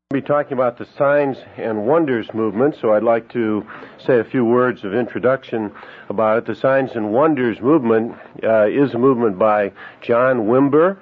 Be talking about the Signs and Wonders movement, so I'd like to say a few words of introduction about it. The Signs and Wonders movement is a movement by John Wimber.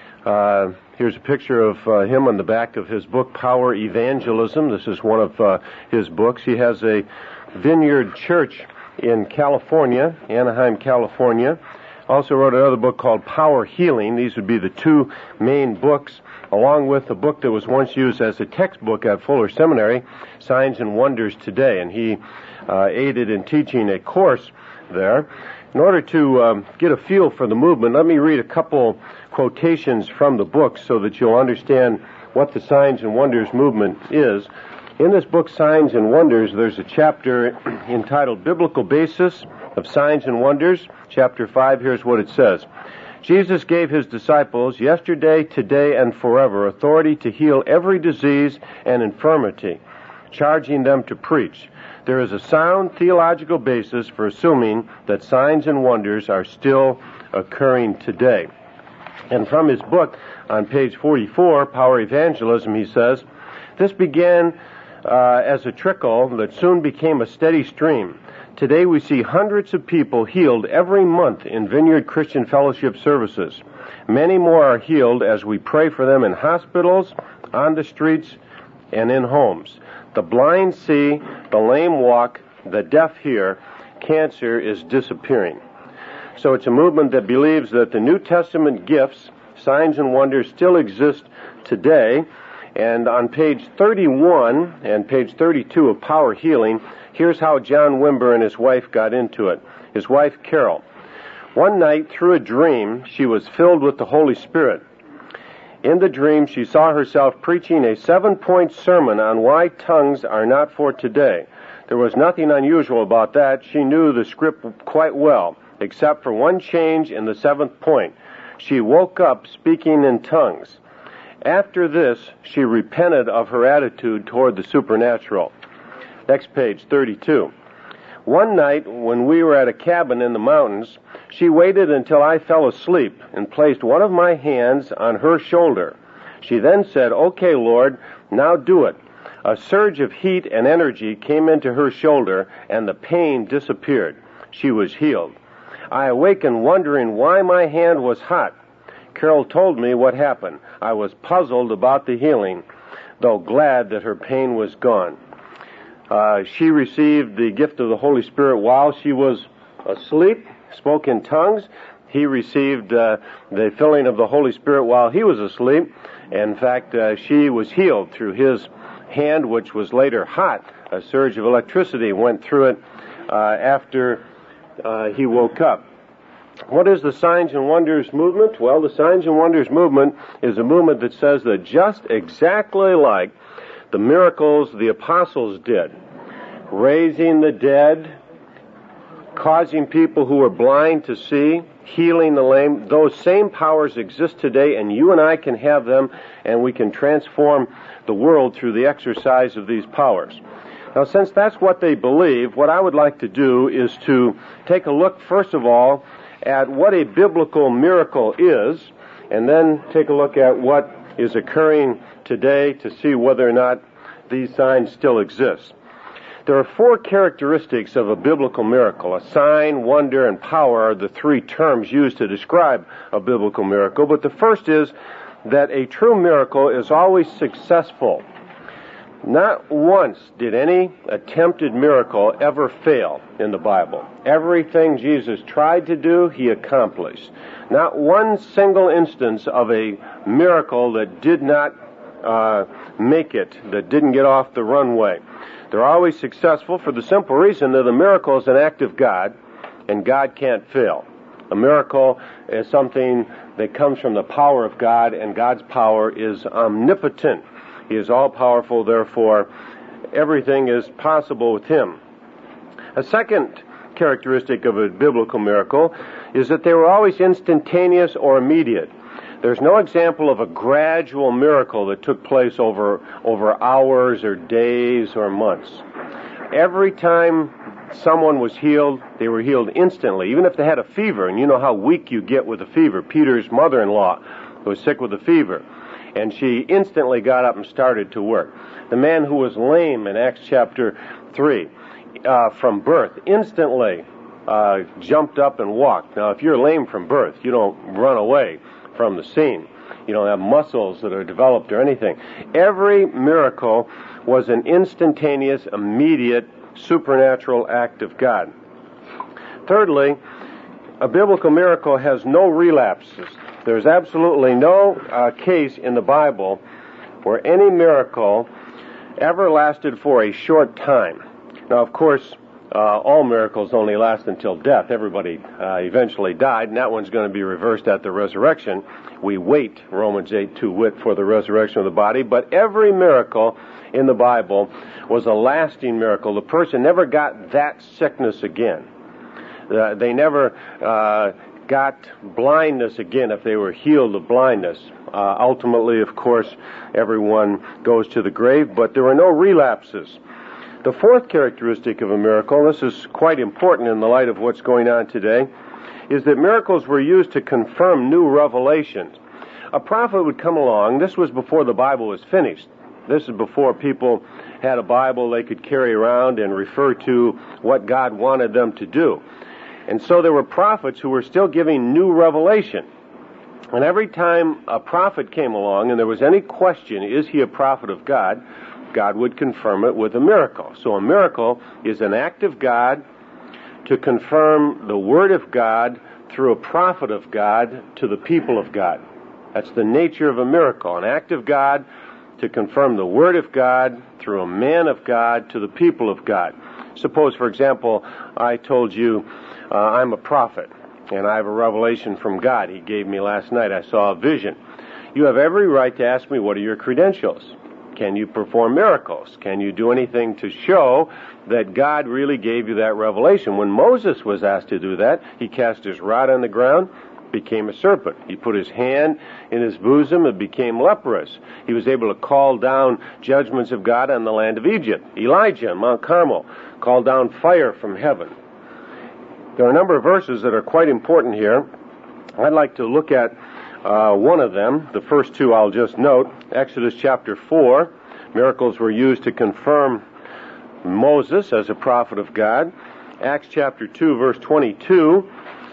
Here's a picture of him on the back of his book, Power Evangelism. This is one of his books. He has a vineyard church in California, Anaheim, California. Also wrote another book called Power Healing. These would be the two main books, along with a book that was once used as a textbook at Fuller Seminary, Signs and Wonders Today. And he aided in teaching a course there. In order to get a feel for the movement, let me read a couple quotations from the book so that you'll understand what the Signs and Wonders movement is. In this book, Signs and Wonders, there's a chapter entitled Biblical Basis of Signs and Wonders. Chapter 5, here's what it says. Jesus gave his disciples yesterday, today, and forever authority to heal every disease and infirmity, charging them to preach. There is a sound theological basis for assuming that signs and wonders are still occurring today. And from his book on page 44, Power Evangelism, he says, this began as a trickle that soon became a steady stream. Today we see hundreds of people healed every month in Vineyard Christian Fellowship services. Many more are healed as we pray for them in hospitals, on the streets, and in homes. The blind see, the lame walk, the deaf hear. Cancer is disappearing. So it's a movement that believes that the New Testament gifts, signs and wonders, still exist today. And on page 31 and page 32 of Power Healing, here's how John Wimber and his wife got into it. His wife, Carol. One night, through a dream, she was filled with the Holy Spirit. In the dream, she saw herself preaching a 7-point sermon on why tongues are not for today. There was nothing unusual about that. She knew the script quite well, except for one change in the 7th point. She woke up speaking in tongues. After this, she repented of her attitude toward the supernatural. Next page, 32. One night, when we were at a cabin in the mountains, she waited until I fell asleep and placed one of my hands on her shoulder. She then said, "Okay, Lord, now do it." A surge of heat and energy came into her shoulder, and the pain disappeared. She was healed. I awakened wondering why my hand was hot. Carol told me what happened. I was puzzled about the healing, though glad that her pain was gone. She received the gift of the Holy Spirit while she was asleep, spoke in tongues. He received the filling of the Holy Spirit while he was asleep. In fact, she was healed through his hand, which was later hot. A surge of electricity went through it after he woke up. What is the Signs and Wonders movement? Well, the Signs and Wonders movement is a movement that says that just exactly like the miracles the apostles did, raising the dead, causing people who were blind to see, healing the lame, those same powers exist today, and you and I can have them, and we can transform the world through the exercise of these powers. Now, since that's what they believe, what I would like to do is to take a look, first of all, at what a biblical miracle is, and then take a look at what is occurring today to see whether or not these signs still exist. There are 4 characteristics of a biblical miracle. A sign, wonder, and power are the 3 terms used to describe a biblical miracle, but the first is that a true miracle is always successful. Not once did any attempted miracle ever fail in the Bible. Everything Jesus tried to do, he accomplished. Not one single instance of a miracle that did not make it, that didn't get off the runway. They're always successful for the simple reason that a miracle is an act of God, and God can't fail. A miracle is something that comes from the power of God, and God's power is omnipotent. He is all-powerful, therefore everything is possible with him. A second characteristic of a biblical miracle is that they were always instantaneous or immediate. There's no example of a gradual miracle that took place over hours or days or months. Every time someone was healed, they were healed instantly, even if they had a fever. And you know how weak you get with a fever. Peter's mother-in-law was sick with a fever. and she instantly got up and started to work. The man who was lame in Acts chapter 3, from birth, instantly jumped up and walked. Now, if you're lame from birth, you don't run away from the scene. You don't have muscles that are developed or anything. Every miracle was an instantaneous, immediate, supernatural act of God. Thirdly, a biblical miracle has no relapses. There's absolutely no case in the Bible where any miracle ever lasted for a short time. Now, of course, all miracles only last until death. Everybody eventually died, and that one's going to be reversed at the resurrection. We wait, Romans 8, to wit, for the resurrection of the body. But every miracle in the Bible was a lasting miracle. The person never got that sickness again. They never got blindness again if they were healed of blindness. Ultimately, of course, everyone goes to the grave, but there were no relapses. The fourth characteristic of a miracle, this is quite important in the light of what's going on today, is that miracles were used to confirm new revelations. A prophet would come along. This was before the Bible was finished. This is before people had a Bible they could carry around and refer to what God wanted them to do. And so there were prophets who were still giving new revelation. And every time a prophet came along and there was any question, is he a prophet of God, God would confirm it with a miracle. So a miracle is an act of God to confirm the Word of God through a prophet of God to the people of God. That's the nature of a miracle, an act of God to confirm the Word of God through a man of God to the people of God. Suppose, for example, I told you I'm a prophet and I have a revelation from God. He gave me last night. I saw a vision. You have every right to ask me, what are your credentials? Can you perform miracles? Can you do anything to show that God really gave you that revelation? When Moses was asked to do that, he cast his rod on the ground, became a serpent. He put his hand in his bosom and became leprous. He was able to call down judgments of God on the land of Egypt. Elijah on Mount Carmel called down fire from heaven. There are a number of verses that are quite important here. I'd like to look at one of them. The first two I'll just note. Exodus chapter 4. Miracles were used to confirm Moses as a prophet of God. Acts chapter 2, verse 22,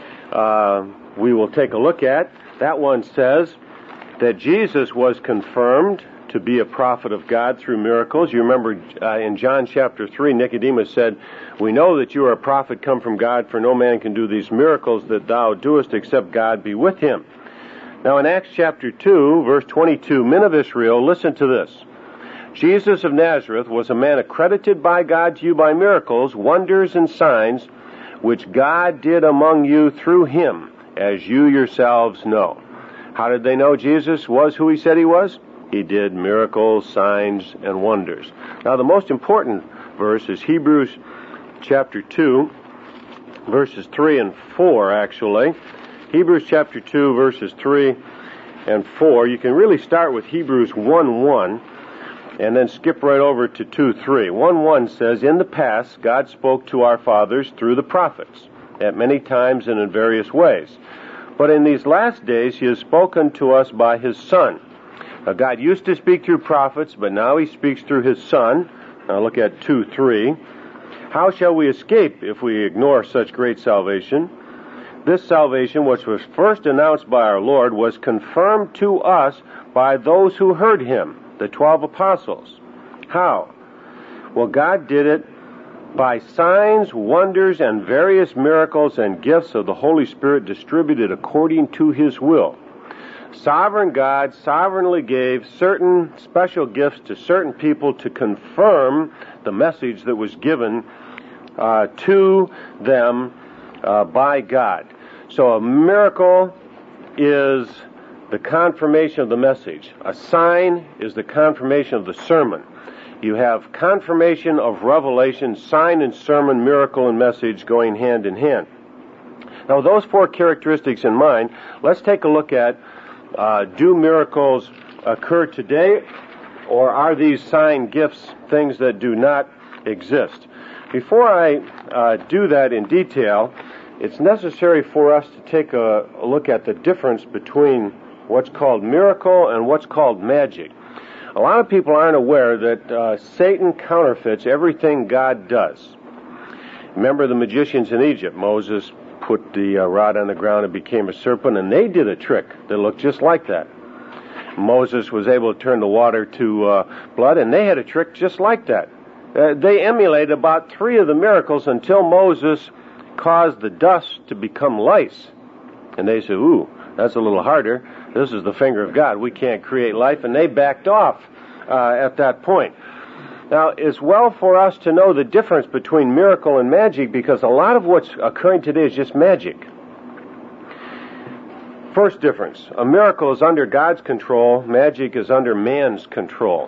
we will take a look at. That one says that Jesus was confirmed to be a prophet of God through miracles. You remember in John chapter 3, Nicodemus said, "We know that you are a prophet come from God, for no man can do these miracles that thou doest except God be with him." Now in Acts chapter 2, verse 22, men of Israel, listen to this. Jesus of Nazareth was a man accredited by God to you by miracles, wonders, and signs, which God did among you through him, as you yourselves know. How did they know Jesus was who he said he was? He did miracles, signs, and wonders. Now the most important verse is Hebrews chapter 2, verses 3 and 4, actually. Hebrews chapter 2, verses 3 and 4. You can really start with Hebrews 1:1 and then skip right over to 2:3. 1:1 says, "In the past, God spoke to our fathers through the prophets at many times and in various ways. But in these last days, he has spoken to us by his Son." Now, God used to speak through prophets, but now he speaks through his Son. Now look at 2:3. "How shall we escape if we ignore such great salvation? This salvation, which was first announced by our Lord, was confirmed to us by those who heard him, the 12 apostles. How? Well, God did it by signs, wonders, and various miracles and gifts of the Holy Spirit distributed according to his will. Sovereign God sovereignly gave certain special gifts to certain people to confirm the message that was given to them by God. So a miracle is the confirmation of the message. A sign is the confirmation of the sermon. You have confirmation of revelation, sign and sermon, miracle and message going hand in hand. Now, with those four characteristics in mind, let's take a look at do miracles occur today, or are these sign gifts things that do not exist? Before I do that in detail, it's necessary for us to take a look at the difference between what's called miracle and what's called magic. A lot of people aren't aware that Satan counterfeits everything God does. Remember the magicians in Egypt. Moses put the rod on the ground and became a serpent, and they did a trick that looked just like that. Moses was able to turn the water to blood, and they had a trick just like that. They emulated about 3 of the miracles until Moses caused the dust to become lice. And they said, ooh, that's a little harder. This is the finger of God. We can't create life. And they backed off at that point. Now, it's well for us to know the difference between miracle and magic, because a lot of what's occurring today is just magic. First difference, a miracle is under God's control, magic is under man's control.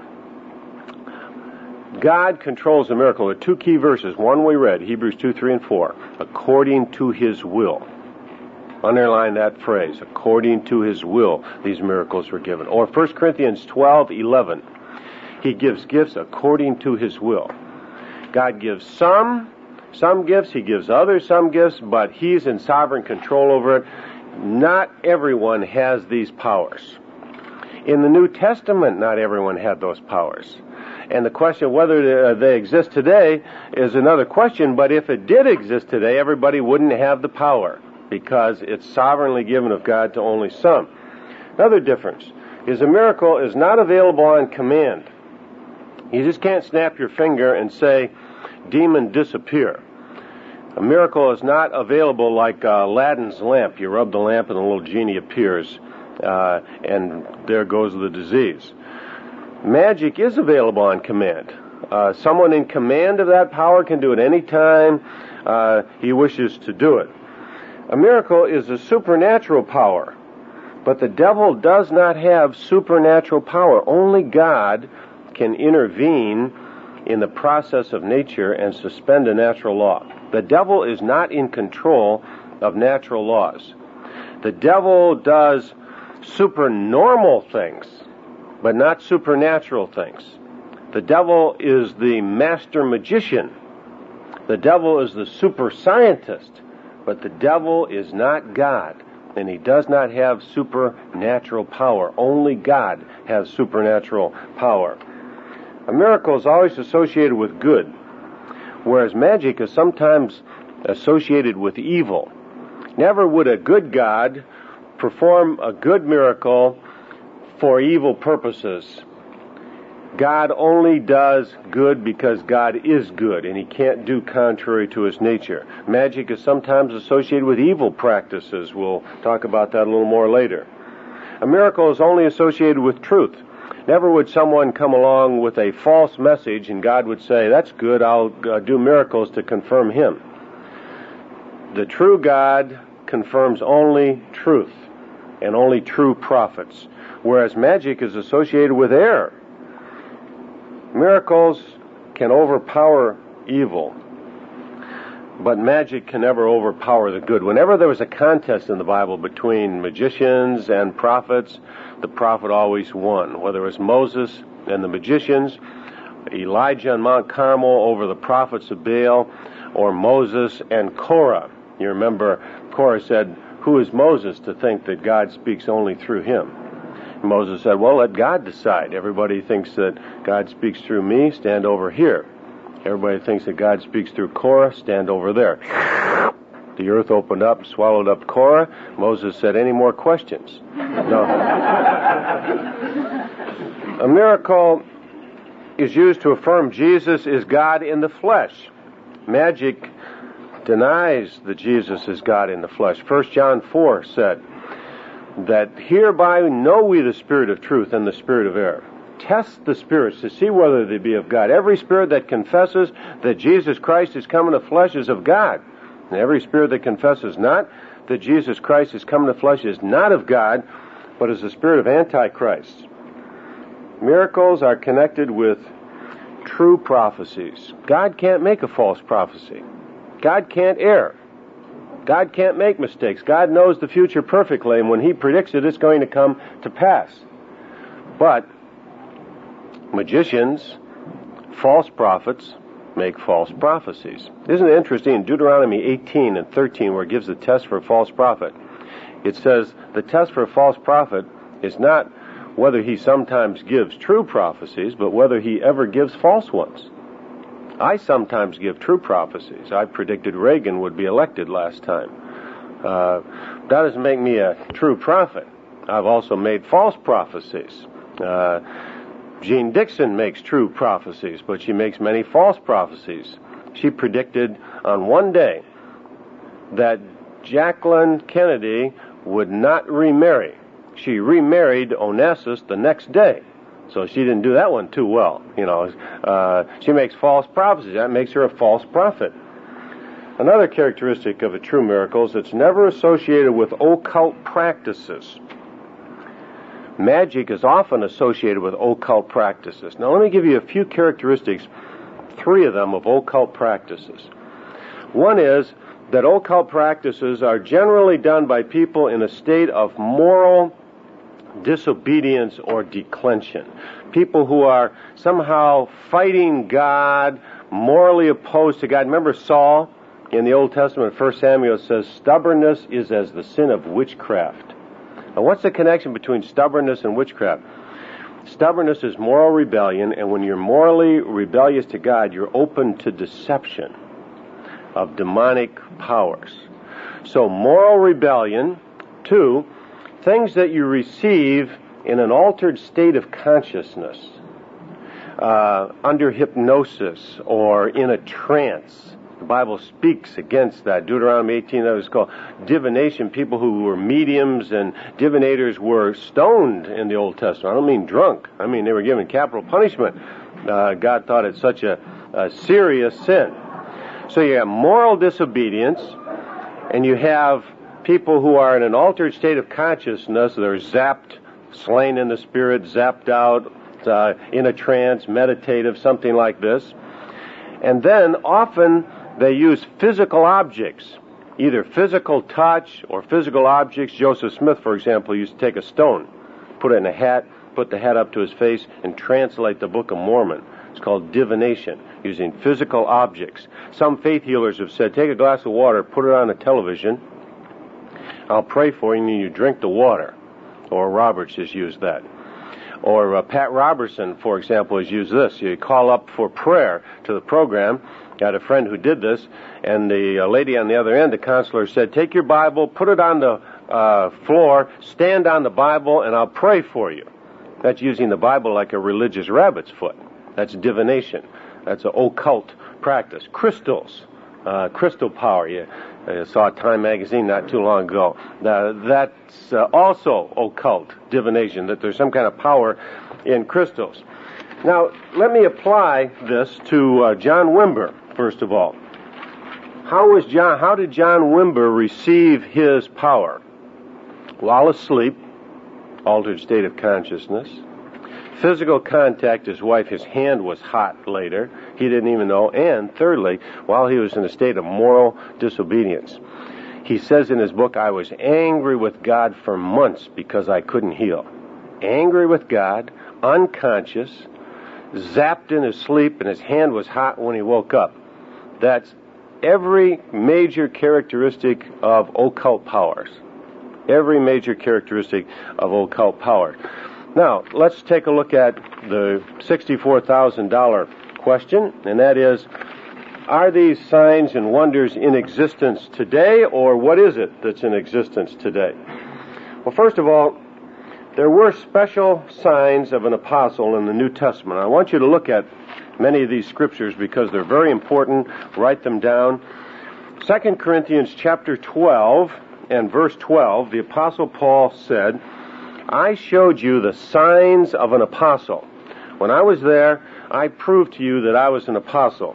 God controls the miracle. There are 2 key verses. One we read, Hebrews 2, 3, and 4. According to His will. Underline that phrase. According to His will, these miracles were given. Or 1 Corinthians 12, 11. He gives gifts according to His will. God gives some gifts. He gives others some gifts, but He's in sovereign control over it. Not everyone has these powers. In the New Testament, not everyone had those powers. And the question whether they exist today is another question, but if it did exist today, everybody wouldn't have the power, because it's sovereignly given of God to only some. Another difference is a miracle is not available on command. You just can't snap your finger and say, demon, disappear. A miracle is not available like Aladdin's lamp. You rub the lamp and the little genie appears, and there goes the disease. Magic is available on command. Someone in command of that power can do it any time he wishes to do it. A miracle is a supernatural power, but the devil does not have supernatural power. Only God can intervene in the process of nature and suspend a natural law. The devil is not in control of natural laws. The devil does supernormal things, but not supernatural things. The devil is the master magician. The devil is the super scientist, but the devil is not God, and he does not have supernatural power. Only God has supernatural power. A miracle is always associated with good, whereas magic is sometimes associated with evil. Never would a good God perform a good miracle for evil purposes. God only does good because God is good, and He can't do contrary to His nature. Magic is sometimes associated with evil practices. We'll talk about that a little more later. A miracle is only associated with truth. Never would someone come along with a false message and God would say, that's good, I'll do miracles to confirm Him. The true God confirms only truth and only true prophets, whereas magic is associated with error. Miracles can overpower evil, but magic can never overpower the good. Whenever there was a contest in the Bible between magicians and prophets, the prophet always won. Whether it was Moses and the magicians, Elijah on Mount Carmel over the prophets of Baal, or Moses and Korah. You remember Korah said, who is Moses to think that God speaks only through him? Moses said, well, let God decide. Everybody thinks that God speaks through me, stand over here. Everybody thinks that God speaks through Korah, stand over there. The earth opened up, swallowed up Korah. Moses said, any more questions? No. A miracle is used to affirm Jesus is God in the flesh. Magic denies that Jesus is God in the flesh. 1 John 4 said that hereby know we the spirit of truth and the spirit of error. Test the spirits to see whether they be of God. Every spirit that confesses that Jesus Christ is come in the flesh is of God. And every spirit that confesses not that Jesus Christ is come in the flesh is not of God, but is the spirit of Antichrist. Miracles are connected with true prophecies. God can't make a false prophecy. God can't err. God can't make mistakes. God knows the future perfectly, and when He predicts it, it's going to come to pass. But magicians, false prophets, make false prophecies. Isn't it interesting? In Deuteronomy 18 and 13, where it gives the test for a false prophet, it says the test for a false prophet is not whether he sometimes gives true prophecies, but whether he ever gives false ones. I sometimes give true prophecies. I predicted Reagan would be elected last time. That doesn't make me a true prophet. I've also made false prophecies. Jean Dixon makes true prophecies, but she makes many false prophecies. She predicted on one day that Jacqueline Kennedy would not remarry. She remarried Onassis the next day. So she didn't do that one too well. She makes false prophecies. That makes her a false prophet. Another characteristic of a true miracle is it's never associated with occult practices. Magic is often associated with occult practices. Now let me give you a few characteristics, 3 of them, of occult practices. One is that occult practices are generally done by people in a state of moral disobedience or declension. People who are somehow fighting God, morally opposed to God. Remember Saul in the Old Testament, 1 Samuel says, stubbornness is as the sin of witchcraft. Now what's the connection between stubbornness and witchcraft? Stubbornness is moral rebellion, and when you're morally rebellious to God, you're open to deception of demonic powers. So moral rebellion. 2, things that you receive in an altered state of consciousness, under hypnosis or in a trance. The Bible speaks against that. Deuteronomy 18, that was called divination. People who were mediums and divinators were stoned in the Old Testament. I don't mean drunk. I mean they were given capital punishment. God thought it such a serious sin. So you have moral disobedience, and you have people who are in an altered state of consciousness. They're zapped, slain in the spirit, zapped out, in a trance, meditative, something like this. And then often they use physical objects, either physical touch or physical objects. Joseph Smith, for example, used to take a stone, put it in a hat, put the hat up to his face, and translate the Book of Mormon. It's called divination, using physical objects. Some faith healers have said, take a glass of water, put it on a television, I'll pray for you, and you drink the water. Or Roberts has used that. Or Pat Robertson, for example, has used this. You call up for prayer to the program. Got a friend who did this, and the lady on the other end, the counselor, said, take your Bible, put it on the floor, stand on the Bible, and I'll pray for you. That's using the Bible like a religious rabbit's foot. That's divination. That's an occult practice. Crystals, crystal power. You saw Time magazine not too long ago. That's also occult divination, that there's some kind of power in crystals. Now, let me apply this to John Wimber, first of all. How did John Wimber receive his power? While asleep, altered state of consciousness. Physical contact, his wife, his hand was hot later. He didn't even know. And thirdly, while he was in a state of moral disobedience. He says in his book, I was angry with God for months because I couldn't heal. Angry with God, unconscious, zapped in his sleep, and his hand was hot when he woke up. That's every major characteristic of occult powers. Every major characteristic of occult power. Now, let's take a look at the $64,000 question, and that is, are these signs and wonders in existence today, or what is it that's in existence today? Well, first of all, there were special signs of an apostle in the New Testament. I want you to look at many of these scriptures because they're very important. Write them down. 2 Corinthians chapter 12 and verse 12, the apostle Paul said, I showed you the signs of an apostle. When I was there, I proved to you that I was an apostle.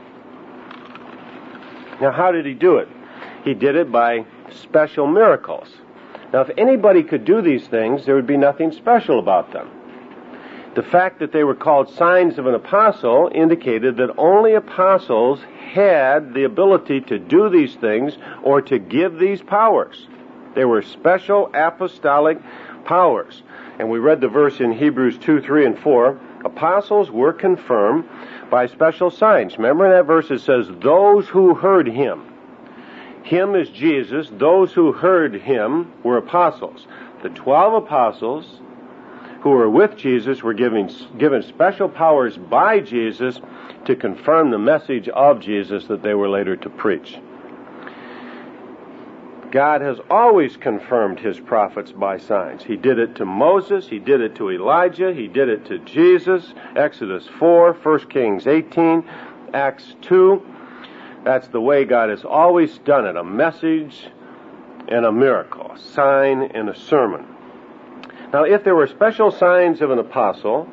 Now, how did he do it? He did it by special miracles. Now, if anybody could do these things, there would be nothing special about them. The fact that they were called signs of an apostle indicated that only apostles had the ability to do these things or to give these powers. They were special apostolic powers. And we read the verse in Hebrews 2, 3, and 4. Apostles were confirmed by special signs. Remember in that verse it says, those who heard him. Him is Jesus. Those who heard him were apostles. The 12 apostles who were with Jesus were given special powers by Jesus to confirm the message of Jesus that they were later to preach. God has always confirmed his prophets by signs. He did it to Moses, he did it to Elijah, he did it to Jesus, Exodus 4, 1 Kings 18, Acts 2. That's the way God has always done it, a message and a miracle, a sign and a sermon. Now, if there were special signs of an apostle,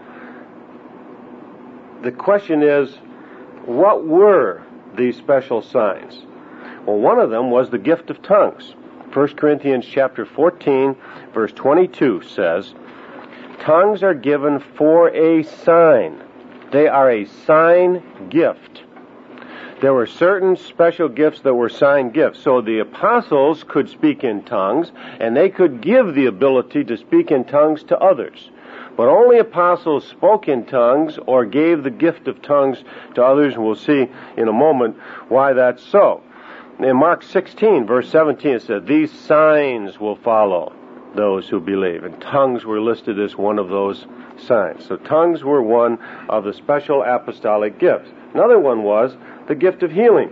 the question is, what were these special signs? Well, one of them was the gift of tongues. 1 Corinthians chapter 14, verse 22 says, tongues are given for a sign. They are a sign gift. There were certain special gifts that were sign gifts. So the apostles could speak in tongues, and they could give the ability to speak in tongues to others. But only apostles spoke in tongues or gave the gift of tongues to others, and we'll see in a moment why that's so. In Mark 16, verse 17, it said, these signs will follow those who believe. And tongues were listed as one of those signs. So tongues were one of the special apostolic gifts. Another one was the gift of healing.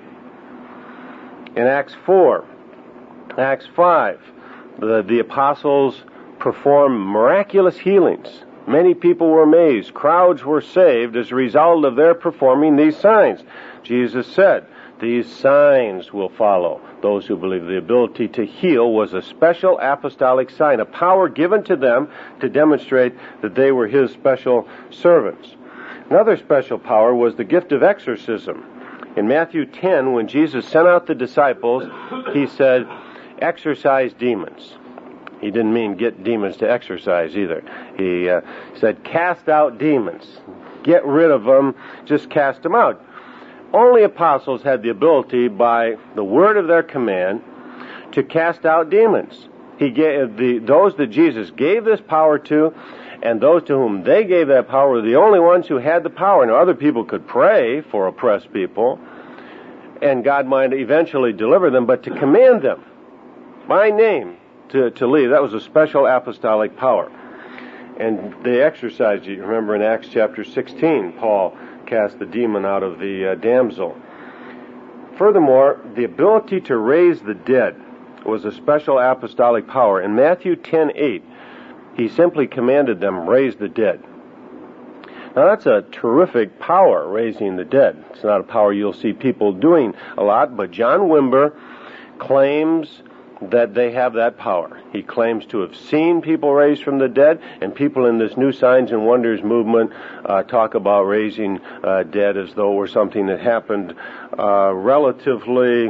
In Acts 4, Acts 5, the apostles performed miraculous healings. Many people were amazed. Crowds were saved as a result of their performing these signs. Jesus said, these signs will follow those who believe. The ability to heal was a special apostolic sign, a power given to them to demonstrate that they were his special servants. Another special power was the gift of exorcism. In Matthew 10, when Jesus sent out the disciples, he said, exorcise demons. He didn't mean get demons to exercise either. He said, cast out demons. Get rid of them, just cast them out. Only apostles had the ability, by the word of their command, to cast out demons. He gave those that Jesus gave this power to, and those to whom they gave that power were the only ones who had the power. Now, other people could pray for oppressed people, and God might eventually deliver them, but to command them by name to leave, that was a special apostolic power. And they exercised it. You remember in Acts chapter 16, Paul cast the demon out of the damsel. Furthermore, the ability to raise the dead was a special apostolic power. In Matthew 10:8, he simply commanded them, raise the dead. Now that's a terrific power, raising the dead. It's not a power you'll see people doing a lot, but John Wimber claims that they have that power. He claims to have seen people raised from the dead, and people in this new signs and wonders movement talk about raising dead as though it were something that happened relatively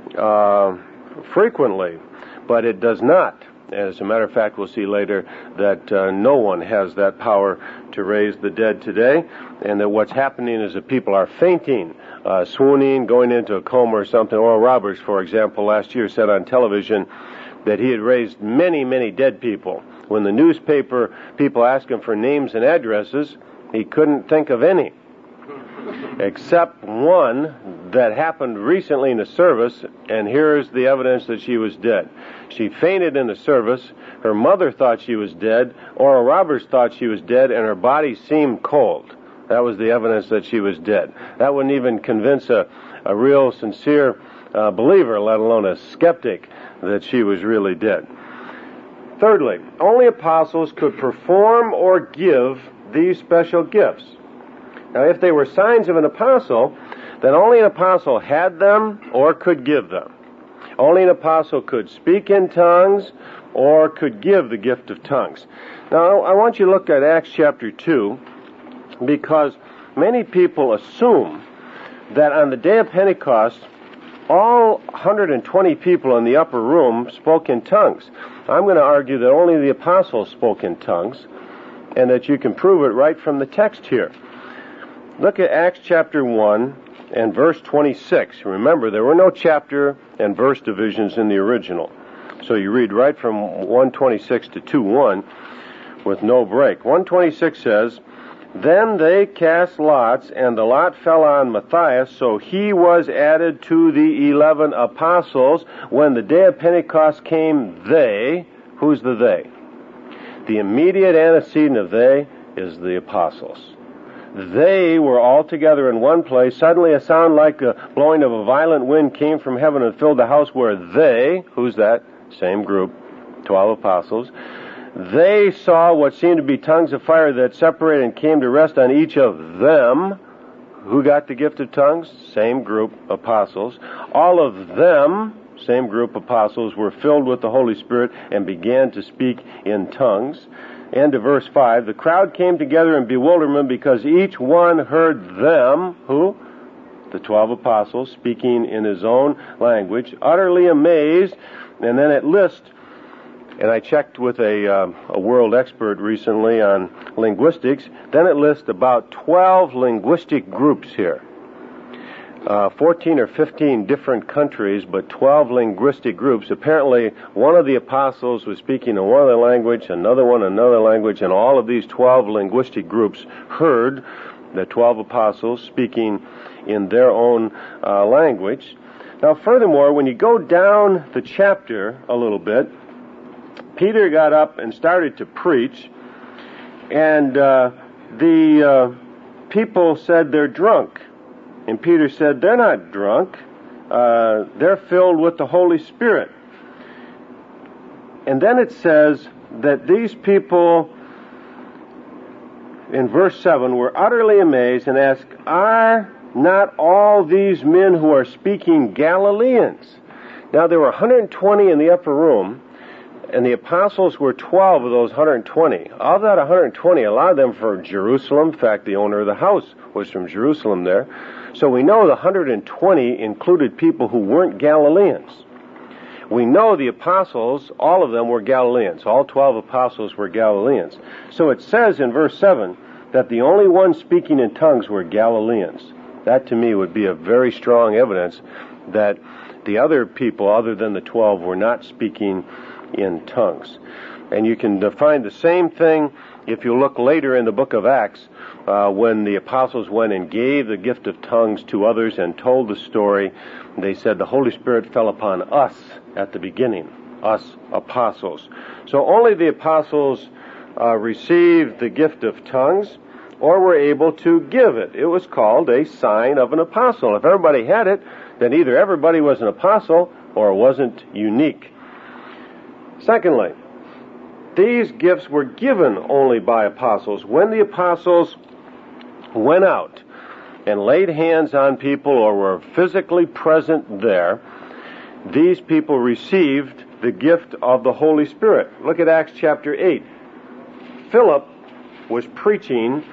frequently, but it does not. As a matter of fact, we'll see later that no one has that power to raise the dead today, and that what's happening is that people are fainting, swooning, going into a coma or something. Oral Roberts, for example, last year said on television that he had raised many, many dead people. When the newspaper people asked him for names and addresses, he couldn't think of any, except one that happened recently in the service, and here's the evidence that she was dead. She fainted in the service. Her mother thought she was dead. Oral Roberts thought she was dead, and her body seemed cold. That was the evidence that she was dead. That wouldn't even convince a real, sincere believer, let alone a skeptic, that she was really dead. Thirdly, only apostles could perform or give these special gifts. Now, if they were signs of an apostle, then only an apostle had them or could give them. Only an apostle could speak in tongues or could give the gift of tongues. Now, I want you to look at Acts chapter 2, because many people assume that on the day of Pentecost, all 120 people in the upper room spoke in tongues. I'm going to argue that only the apostles spoke in tongues, and that you can prove it right from the text here. Look at Acts chapter 1 and verse 26. Remember, there were no chapter and verse divisions in the original. So you read right from 126 to 2:1 with no break. 126 says, "Then they cast lots, and the lot fell on Matthias, so he was added to the 11 apostles. When the day of Pentecost came, they," who's the they? The immediate antecedent of they is the apostles. They were all together in one place. Suddenly a sound like the blowing of a violent wind came from heaven and filled the house where they, who's that? Same group, 12 apostles. They saw what seemed to be tongues of fire that separated and came to rest on each of them. Who got the gift of tongues? Same group, apostles. All of them, same group, apostles, were filled with the Holy Spirit and began to speak in tongues. And to verse 5, the crowd came together in bewilderment because each one heard them, who? The 12 apostles, speaking in his own language, utterly amazed. And then it lists, and I checked with a world expert recently on linguistics, then it lists about 12 linguistic groups here. 14 or 15 different countries, but 12 linguistic groups. Apparently, one of the apostles was speaking in one other language, another one another language, and all of these 12 linguistic groups heard the 12 apostles speaking in their own language. Now, furthermore, when you go down the chapter a little bit, Peter got up and started to preach, and the people said they're drunk. And Peter said, they're not drunk. They're filled with the Holy Spirit. And then it says that these people, in verse 7, were utterly amazed and asked, are not all these men who are speaking Galileans? Now, there were 120 in the upper room, and the apostles were 12 of those 120. Of that 120, a lot of them from Jerusalem. In fact, the owner of the house was from Jerusalem there. So we know the 120 included people who weren't Galileans. We know the apostles, all of them were Galileans. All 12 apostles were Galileans. So it says in verse 7 that the only ones speaking in tongues were Galileans. That to me would be a very strong evidence that the other people other than the 12 were not speaking in tongues. And you can find the same thing if you look later in the book of Acts, when the apostles went and gave the gift of tongues to others and told the story. They said the Holy Spirit fell upon us at the beginning, us apostles. So only the apostles received the gift of tongues or were able to give it. It was called a sign of an apostle. If everybody had it, then either everybody was an apostle or it wasn't unique. Secondly, these gifts were given only by apostles. When the apostles went out and laid hands on people or were physically present there, these people received the gift of the Holy Spirit. Look at Acts chapter 8. Philip was preaching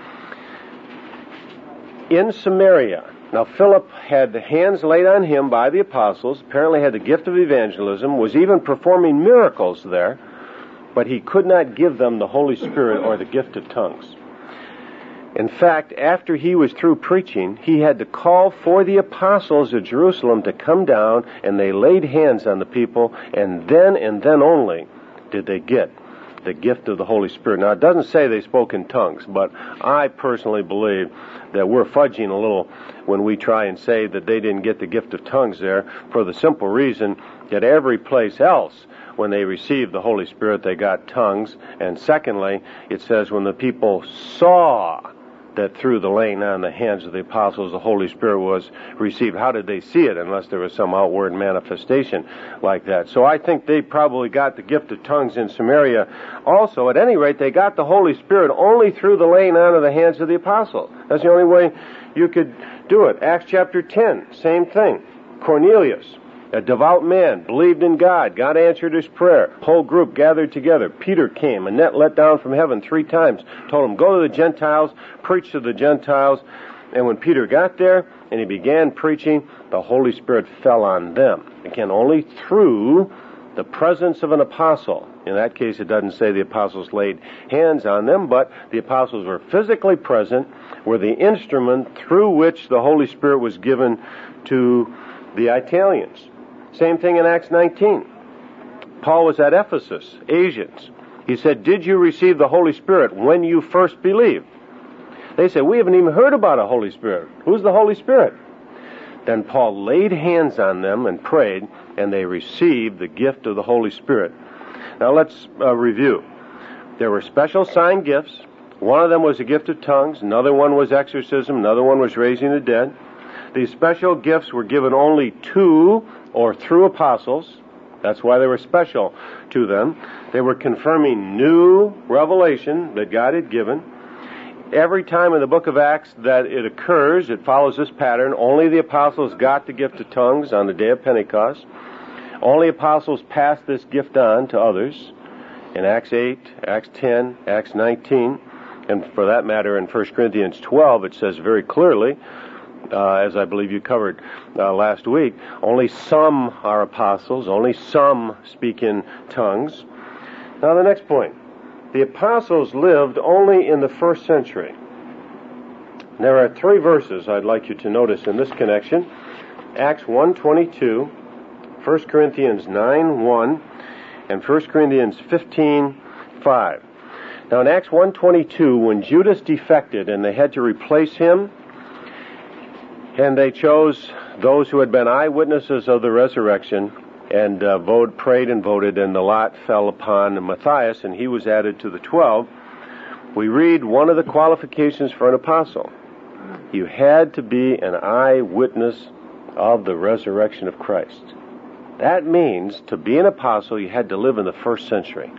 in Samaria. Now, Philip had the hands laid on him by the apostles, apparently had the gift of evangelism, was even performing miracles there, but he could not give them the Holy Spirit or the gift of tongues. In fact, after he was through preaching, he had to call for the apostles of Jerusalem to come down, and they laid hands on the people, and then only did they get the gift of the Holy Spirit. Now, it doesn't say they spoke in tongues, but I personally believe that we're fudging a little when we try and say that they didn't get the gift of tongues there, for the simple reason that every place else, when they received the Holy Spirit, they got tongues. And secondly, it says when the people saw that through the laying on the hands of the apostles the Holy Spirit was received. How did they see it unless there was some outward manifestation like that? So I think they probably got the gift of tongues in Samaria also. At any rate, they got the Holy Spirit only through the laying on of the hands of the apostles. That's the only way you could do it. Acts chapter 10, same thing. Cornelius, a devout man, believed in God. God answered his prayer. Whole group gathered together. Peter came, a net let down from heaven 3 times. Told him, go to the Gentiles, preach to the Gentiles. And when Peter got there and he began preaching, the Holy Spirit fell on them. Again, only through the presence of an apostle. In that case, it doesn't say the apostles laid hands on them, but the apostles were physically present, were the instrument through which the Holy Spirit was given to the Italians. Same thing in Acts 19. Paul was at Ephesus, Asians. He said, did you receive the Holy Spirit when you first believed? They said, we haven't even heard about a Holy Spirit. Who's the Holy Spirit? Then Paul laid hands on them and prayed, and they received the gift of the Holy Spirit. Now let's review. There were special sign gifts. One of them was a gift of tongues. Another one was exorcism. Another one was raising the dead. These special gifts were given only to or through apostles. That's why they were special to them. They were confirming new revelation that God had given. Every time in the book of Acts that it occurs, it follows this pattern. Only the apostles got the gift of tongues on the day of Pentecost. Only apostles passed this gift on to others. In Acts 8, Acts 10, Acts 19, and for that matter in 1 Corinthians 12, it says very clearly, as I believe you covered last week, only some are apostles, only some speak in tongues. Now the next point. The apostles lived only in the first century. There are 3 verses I'd like you to notice in this connection. Acts 1:22, 1 Corinthians 9:1, and 1 Corinthians 15:5. Now in Acts 1:22, when Judas defected and they had to replace him, and they chose those who had been eyewitnesses of the resurrection, and prayed and voted, and the lot fell upon Matthias, and he was added to the 12. We read one of the qualifications for an apostle. You had to be an eyewitness of the resurrection of Christ. That means to be an apostle, you had to live in the first century.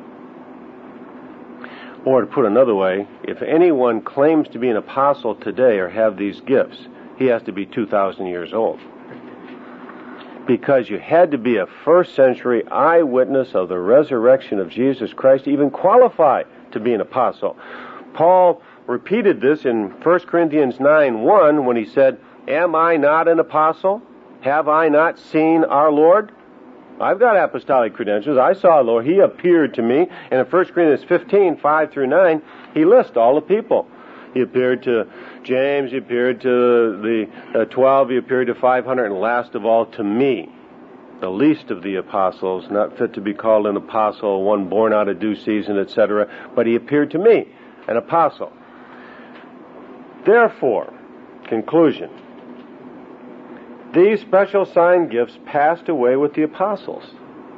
Or to put another way, if anyone claims to be an apostle today or have these gifts, he has to be 2,000 years old. Because you had to be a first century eyewitness of the resurrection of Jesus Christ to even qualify to be an apostle. Paul repeated this in 1 Corinthians 9:1 when he said, "Am I not an apostle? Have I not seen our Lord?" I've got apostolic credentials. I saw the Lord. He appeared to me. And in 1 Corinthians 15:5-9, he lists all the people. He appeared to James, he appeared to the 12, he appeared to 500, and last of all to me, the least of the apostles, not fit to be called an apostle, one born out of due season, etc. But he appeared to me, an apostle. Therefore, conclusion, these special sign gifts passed away with the apostles.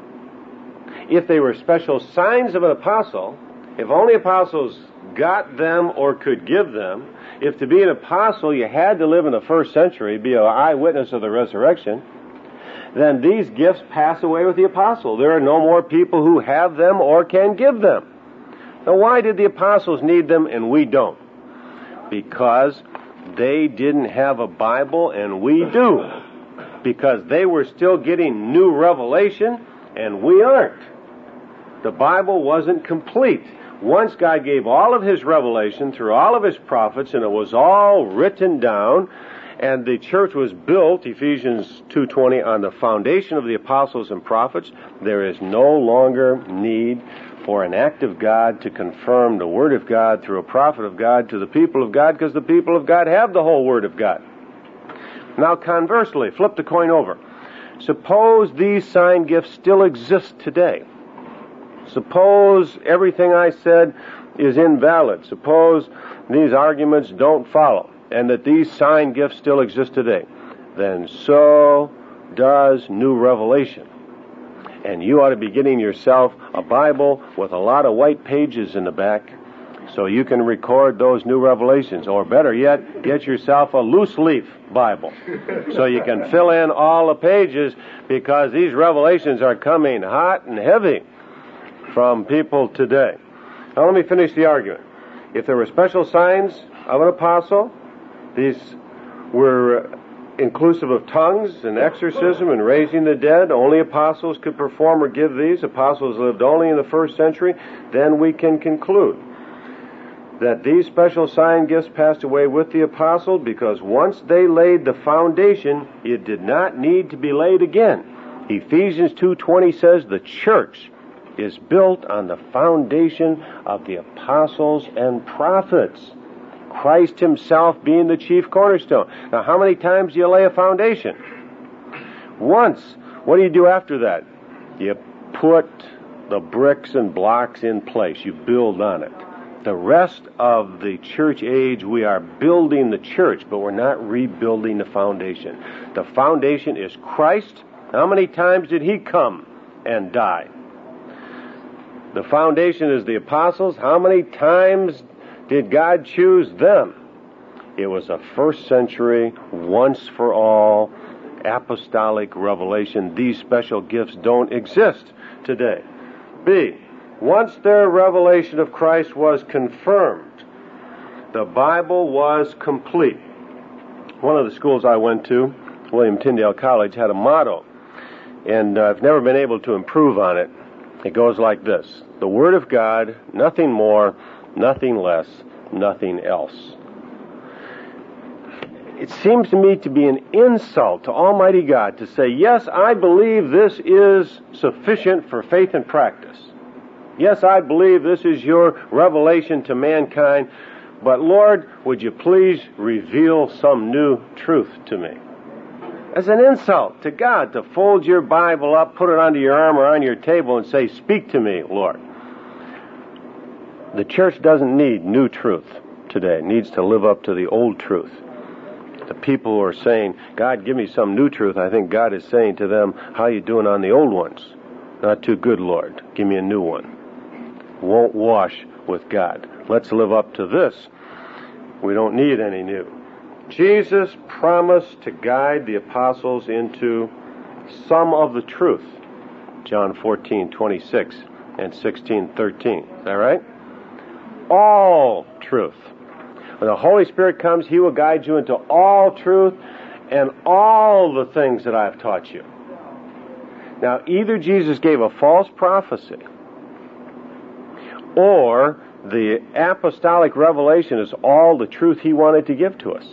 If they were special signs of an apostle, if only apostles got them or could give them, if to be an apostle you had to live in the first century, be an eyewitness of the resurrection, then these gifts pass away with the apostle. There are no more people who have them or can give them. Now why did the apostles need them and we don't? Because they didn't have a Bible and we do. Because they were still getting new revelation and we aren't. The Bible wasn't complete. Once God gave all of His revelation through all of His prophets, and it was all written down, and the church was built, Ephesians 2:20, on the foundation of the apostles and prophets, there is no longer need for an act of God to confirm the Word of God through a prophet of God to the people of God, because the people of God have the whole Word of God. Now conversely, flip the coin over. Suppose these sign gifts still exist today. Suppose everything I said is invalid. Suppose these arguments don't follow, and that these sign gifts still exist today. Then so does new revelation. And you ought to be getting yourself a Bible with a lot of white pages in the back so you can record those new revelations. Or better yet, get yourself a loose leaf Bible so you can fill in all the pages, because these revelations are coming hot and heavy from people today. Now let me finish the argument. If there were special signs of an apostle, these were inclusive of tongues and exorcism and raising the dead. Only apostles could perform or give these. Apostles lived only in the first century. Then we can conclude that these special sign gifts passed away with the apostles, because once they laid the foundation, it did not need to be laid again. Ephesians 2:20 says the church is built on the foundation of the apostles and prophets, Christ Himself being the chief cornerstone. Now, how many times do you lay a foundation? Once. What do you do after that? You put the bricks and blocks in place. You build on it. The rest of the church age, we are building the church, but we're not rebuilding the foundation. The foundation is Christ. How many times did He come and die? The foundation is the apostles. How many times did God choose them? It was a first century, once for all, apostolic revelation. These special gifts don't exist today. B, once their revelation of Christ was confirmed, the Bible was complete. One of the schools I went to, William Tyndale College, had a motto, and I've never been able to improve on it. It goes like this: the Word of God, nothing more, nothing less, nothing else. It seems to me to be an insult to Almighty God to say, yes, I believe this is sufficient for faith and practice. Yes, I believe this is your revelation to mankind, but Lord, would you please reveal some new truth to me? As an insult to God to fold your Bible up, put it under your arm or on your table and say, speak to me, Lord. The church doesn't need new truth today. It needs to live up to the old truth. The people who are saying, God, give me some new truth, I think God is saying to them, how you doing on the old ones? Not too good, Lord. Give me a new one. Won't wash with God. Let's live up to this. We don't need any new. Jesus promised to guide the apostles into some of the truth. John 14:26 and 16:13. Is that right? All truth. When the Holy Spirit comes, He will guide you into all truth and all the things that I've taught you. Now, either Jesus gave a false prophecy, or the apostolic revelation is all the truth He wanted to give to us.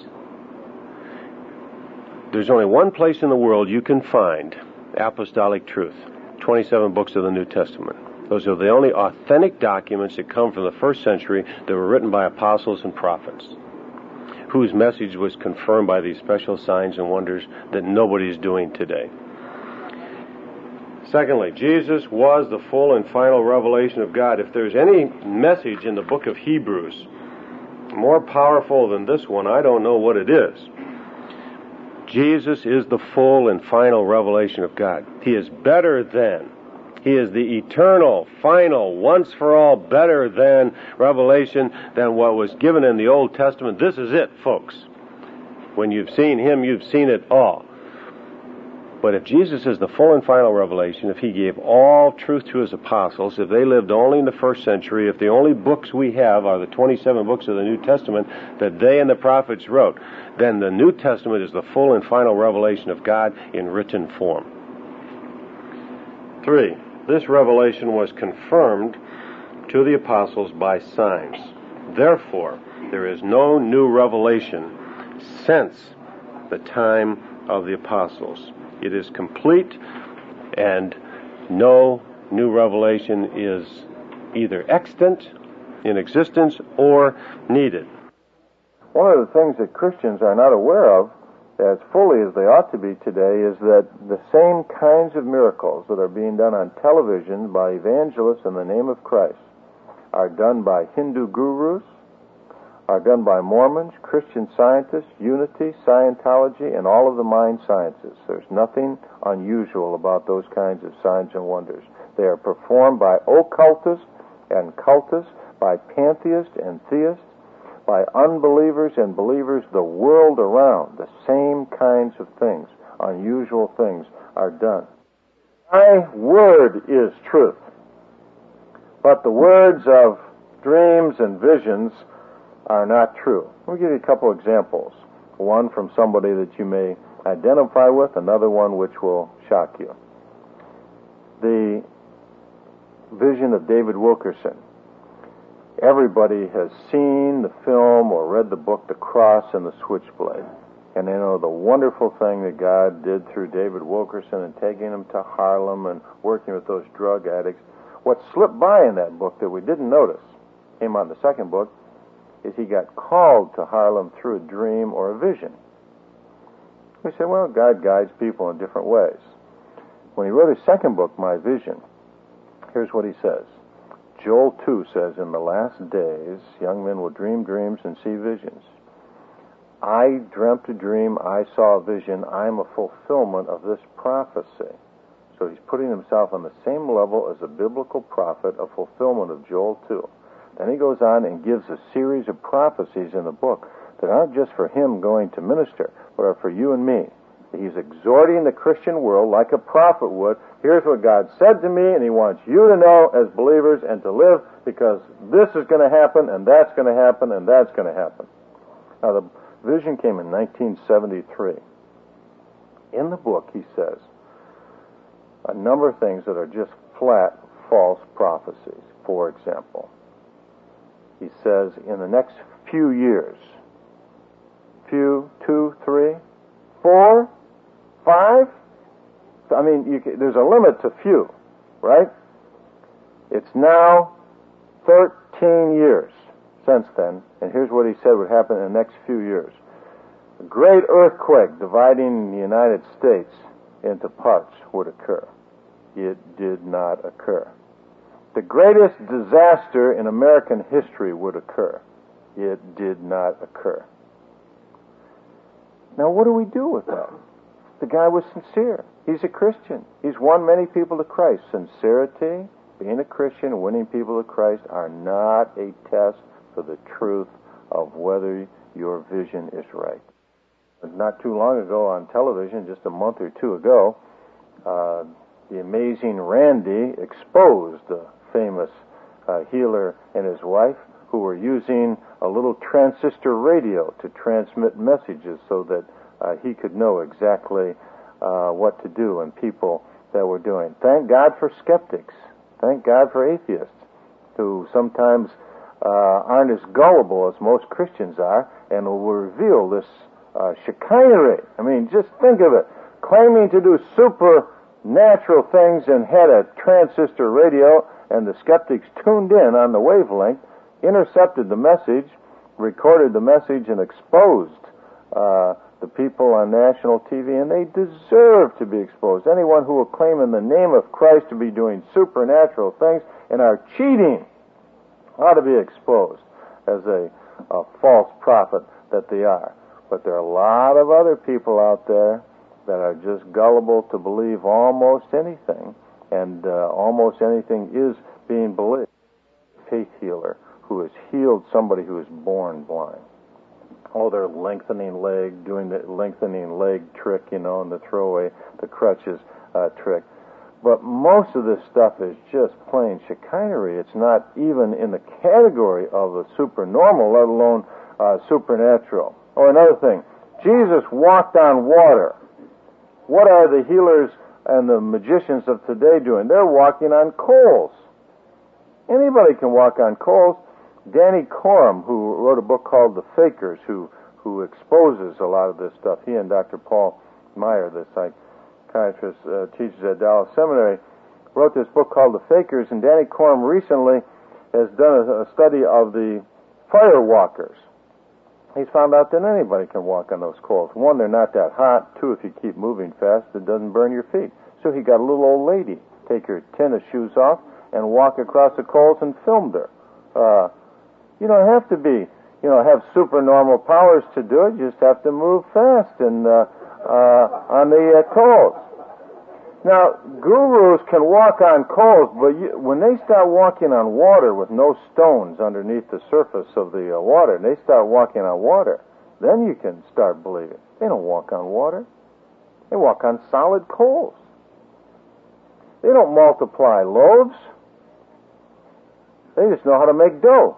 There's only one place in the world you can find apostolic truth: 27 books of the New Testament. Those are the only authentic documents that come from the first century that were written by apostles and prophets, whose message was confirmed by these special signs and wonders that nobody's doing today. Secondly, Jesus was the full and final revelation of God. If there's any message in the book of Hebrews more powerful than this one, I don't know what it is. Jesus is the full and final revelation of God. He is better than. He is the eternal, final, once for all, better than revelation than what was given in the Old Testament. This is it, folks. When you've seen Him, you've seen it all. But if Jesus is the full and final revelation, if He gave all truth to His apostles, if they lived only in the first century, if the only books we have are the 27 books of the New Testament that they and the prophets wrote, then the New Testament is the full and final revelation of God in written form. 3. This revelation was confirmed to the apostles by signs. Therefore, there is no new revelation since the time of the apostles. It is complete, and no new revelation is either extant, in existence, or needed. One of the things that Christians are not aware of as fully as they ought to be today is that the same kinds of miracles that are being done on television by evangelists in the name of Christ are done by Hindu gurus, are done by Mormons, Christian Scientists, Unity, Scientology, and all of the mind sciences. There's nothing unusual about those kinds of signs and wonders. They are performed by occultists and cultists, by pantheists and theists, by unbelievers and believers the world around. The same kinds of things, unusual things, are done. My word is truth, but the words of dreams and visions are not true. We'll give you a couple examples. One from somebody that you may identify with, another one which will shock you. The vision of David Wilkerson. Everybody has seen the film or read the book, The Cross and the Switchblade. And they know the wonderful thing that God did through David Wilkerson and taking him to Harlem and working with those drug addicts. What slipped by in that book that we didn't notice, came on the second book, is he got called to Harlem through a dream or a vision. We say, well, God guides people in different ways. When he wrote his second book, My Vision, here's what he says. Joel 2 says, in the last days, young men will dream dreams and see visions. I dreamt a dream, I saw a vision, I'm a fulfillment of this prophecy. So he's putting himself on the same level as a biblical prophet, a fulfillment of Joel 2. Then he goes on and gives a series of prophecies in the book that aren't just for him going to minister, but are for you and me. He's exhorting the Christian world like a prophet would. Here's what God said to me, and he wants you to know as believers and to live, because this is going to happen, and that's going to happen, and that's going to happen. Now, the vision came in 1973. In the book, he says a number of things that are just flat false prophecies. For example, he says in the next few years, 2, 3, 4, 5, I mean, there's a limit to few, right? It's now 13 years since then, and here's what he said would happen in the next few years. A great earthquake dividing the United States into parts would occur. It did not occur. The greatest disaster in American history would occur. It did not occur. Now, what do we do with that? The guy was sincere. He's a Christian. He's won many people to Christ. Sincerity, being a Christian, winning people to Christ are not a test for the truth of whether your vision is right. Not too long ago on television, just a month or two ago, the amazing Randy exposed the famous healer and his wife who were using a little transistor radio to transmit messages so that he could know exactly what to do and people that were doing. Thank God for skeptics. Thank God for atheists who sometimes aren't as gullible as most Christians are and will reveal this chicanery. I mean, just think of it. Claiming to do supernatural things and had a transistor radio, and the skeptics tuned in on the wavelength, intercepted the message, recorded the message, and exposed the people on national TV, and they deserve to be exposed. Anyone who will claim in the name of Christ to be doing supernatural things and are cheating ought to be exposed as a false prophet that they are. But there are a lot of other people out there that are just gullible to believe almost anything, and almost anything is being believed. Faith healer who has healed somebody who is born blind. Oh, they're lengthening leg, doing the lengthening leg trick, and the throwaway, the crutches trick. But most of this stuff is just plain chicanery. It's not even in the category of the supernormal, let alone supernatural. Oh, another thing. Jesus walked on water. What are the healers and the magicians of today doing? They're walking on coals. Anybody can walk on coals. Danny Corum, who wrote a book called The Fakers, who exposes a lot of this stuff, he and Dr. Paul Meyer, the psychiatrist, teaches at Dallas Seminary, wrote this book called The Fakers, and Danny Corum recently has done a study of the fire walkers. He's found out that anybody can walk on those coals. One, they're not that hot. Two, if you keep moving fast, it doesn't burn your feet. So he got a little old lady, take her tennis shoes off, and walk across the coals and filmed her. You don't have to be, have supernormal powers to do it. You just have to move fast and on the coals. Now, gurus can walk on coals, but when they start walking on water with no stones underneath the surface of the water, and they start walking on water, then you can start believing. They don't walk on water. They walk on solid coals. They don't multiply loaves. They just know how to make dough.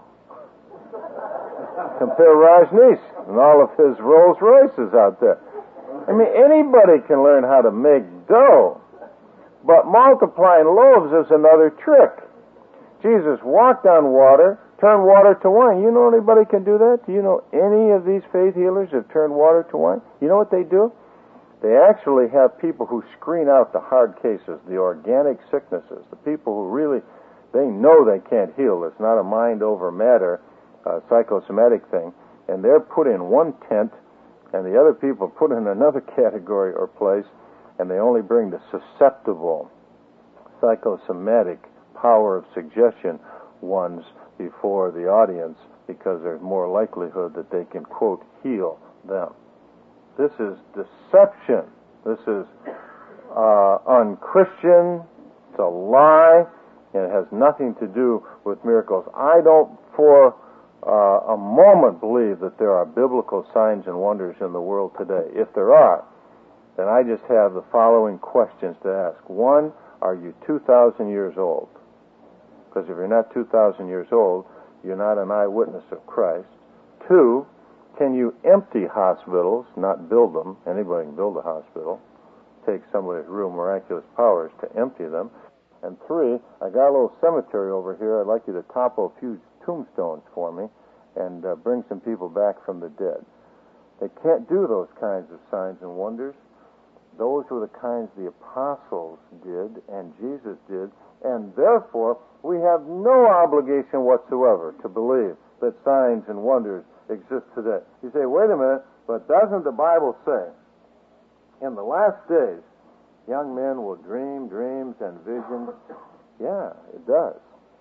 Compare Rajneesh and all of his Rolls Royces out there. I mean, anybody can learn how to make dough. But multiplying loaves is another trick. Jesus walked on water, turned water to wine. You know anybody can do that? Do you know any of these faith healers have turned water to wine? You know what they do? They actually have people who screen out the hard cases, the organic sicknesses, the people who really, they know they can't heal. It's not a mind over matter psychosomatic thing. And they're put in one tent, and the other people put in another category or place, and they only bring the susceptible psychosomatic power of suggestion ones before the audience because there's more likelihood that they can, quote, heal them. This is deception. This is unchristian. It's a lie, and it has nothing to do with miracles. I don't for a moment believe that there are biblical signs and wonders in the world today. If there are, then I just have the following questions to ask. One, are you 2,000 years old? Because if you're not 2,000 years old, you're not an eyewitness of Christ. Two, can you empty hospitals, not build them? Anybody can build a hospital. Take somebody's real miraculous powers to empty them. And three, I got a little cemetery over here. I'd like you to topple a few tombstones for me and bring some people back from the dead. They can't do those kinds of signs and wonders. Those were the kinds the apostles did and Jesus did, and therefore we have no obligation whatsoever to believe that signs and wonders exist today. You say, wait a minute, but doesn't the Bible say, in the last days, young men will dream dreams and visions? Yeah, it does.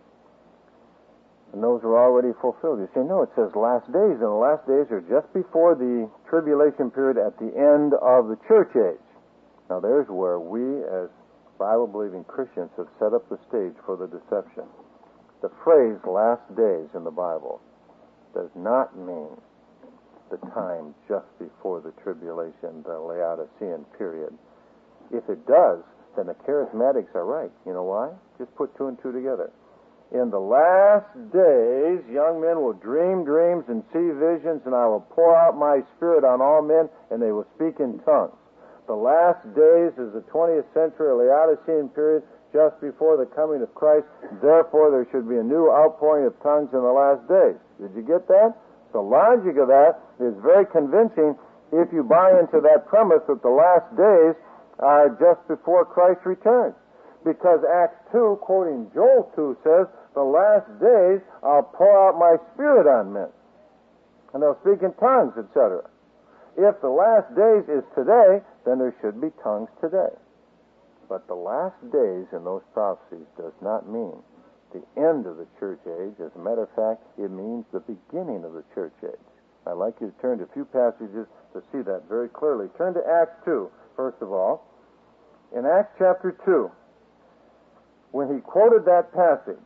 And those are already fulfilled. You say, no, it says last days, and the last days are just before the tribulation period at the end of the church age. Now there's where we as Bible-believing Christians have set up the stage for the deception. The phrase last days in the Bible does not mean the time just before the tribulation, the Laodicean period. If it does, then the charismatics are right. You know why? Just put two and two together. In the last days, young men will dream dreams and see visions, and I will pour out my Spirit on all men, and they will speak in tongues. The last days is the 20th century Laodicean period, just before the coming of Christ. Therefore, there should be a new outpouring of tongues in the last days. Did you get that? The logic of that is very convincing if you buy into that premise that the last days are just before Christ returns. Because Acts 2, quoting Joel 2, says, the last days I'll pour out my Spirit on men, and they'll speak in tongues, etc. If the last days is today, then there should be tongues today. But the last days in those prophecies does not mean the end of the church age. As a matter of fact, it means the beginning of the church age. I'd like you to turn to a few passages to see that very clearly. Turn to Acts 2, first of all. In Acts chapter 2, when he quoted that passage,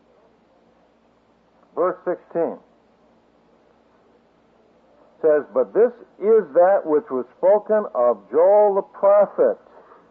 verse 16 says, but this is that which was spoken of Joel the prophet.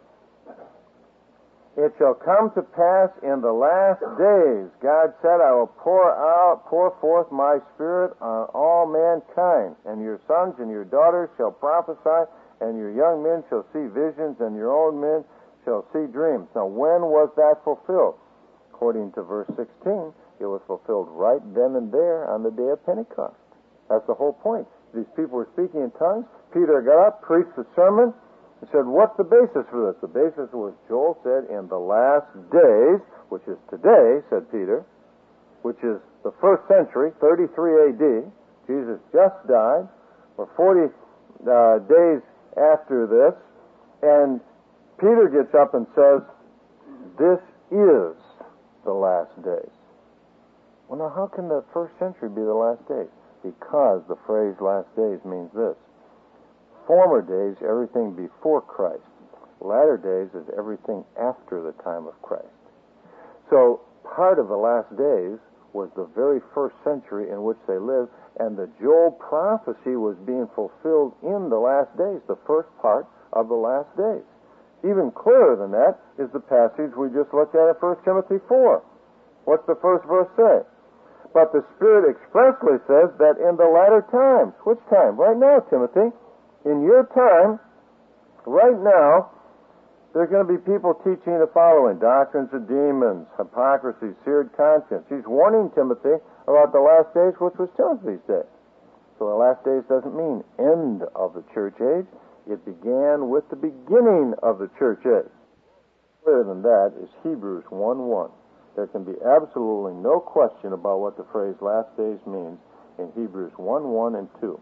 It shall come to pass in the last days, God said, I will pour forth my Spirit on all mankind, and your sons and your daughters shall prophesy, and your young men shall see visions, and your old men shall see dreams. Now, when was that fulfilled? According to verse 16, it was fulfilled right then and there on the day of Pentecost. That's the whole point. These people were speaking in tongues. Peter got up, preached the sermon, and said, what's the basis for this? The basis was, Joel said, in the last days, which is today, said Peter, which is the first century, 33 A.D. Jesus just died. We're 40 days after this, and Peter gets up and says, this is the last days. Well, now, how can the first century be the last days? Because the phrase last days means this. Former days, everything before Christ. Latter days is everything after the time of Christ. So part of the last days was the very first century in which they lived, and the Joel prophecy was being fulfilled in the last days, the first part of the last days. Even clearer than that is the passage we just looked at in 1 Timothy 4. What's the first verse say? But the Spirit expressly says that in the latter times. Which time? Right now, Timothy. In your time, right now, there's going to be people teaching the following: doctrines of demons, hypocrisy, seared conscience. He's warning Timothy about the last days, which was Timothy's day. So the last days doesn't mean end of the church age. It began with the beginning of the church age. Clearer than that is Hebrews 1:1. There can be absolutely no question about what the phrase last days means in Hebrews 1:1 and 2.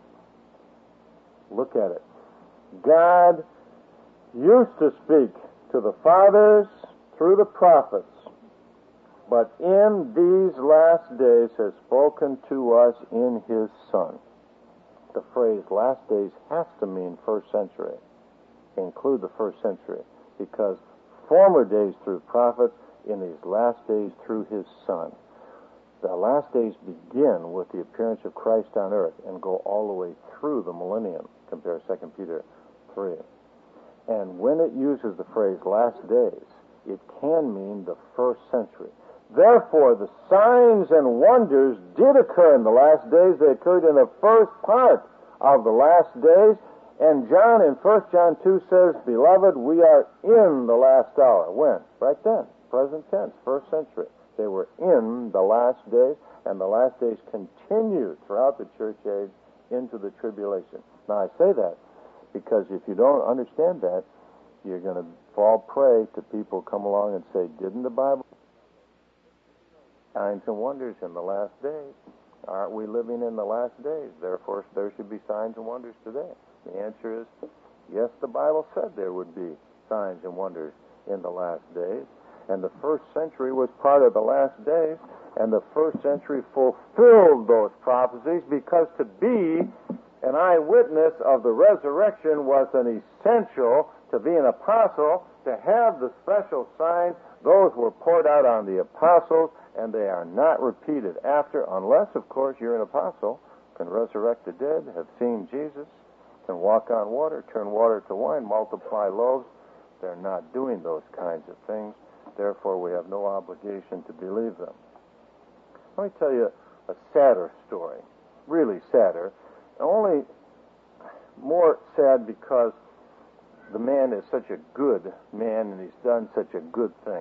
Look at it. God used to speak to the fathers through the prophets, but in these last days has spoken to us in His Son. The phrase last days has to mean first century, include the first century. because former days through prophets, in these last days through his Son. The last days begin with the appearance of Christ on earth and go all the way through the millennium. Compare 2 Peter 3. And when it uses the phrase last days, it can mean the first century. Therefore, the signs and wonders did occur in the last days. They occurred in the first part of the last days. And John in 1 John 2 says, Beloved, we are in the last hour. When? Right then. Present tense, first century. They were in the last days, and the last days continued throughout the church age into the tribulation. Now, I say that because if you don't understand that, you're going to fall prey to people come along and say, didn't the Bible signs and wonders in the last days? Aren't we living in the last days? Therefore, there should be signs and wonders today. The answer is, yes, the Bible said there would be signs and wonders in the last days. And the first century was part of the last days, and the first century fulfilled those prophecies, because to be an eyewitness of the resurrection was an essential to be an apostle, to have the special signs. Those were poured out on the apostles, and they are not repeated after, unless, of course, you're an apostle, can resurrect the dead, have seen Jesus, can walk on water, turn water to wine, multiply loaves. They're not doing those kinds of things. Therefore, we have no obligation to believe them. Let me tell you a sadder story, really sadder, only more sad because the man is such a good man and he's done such a good thing.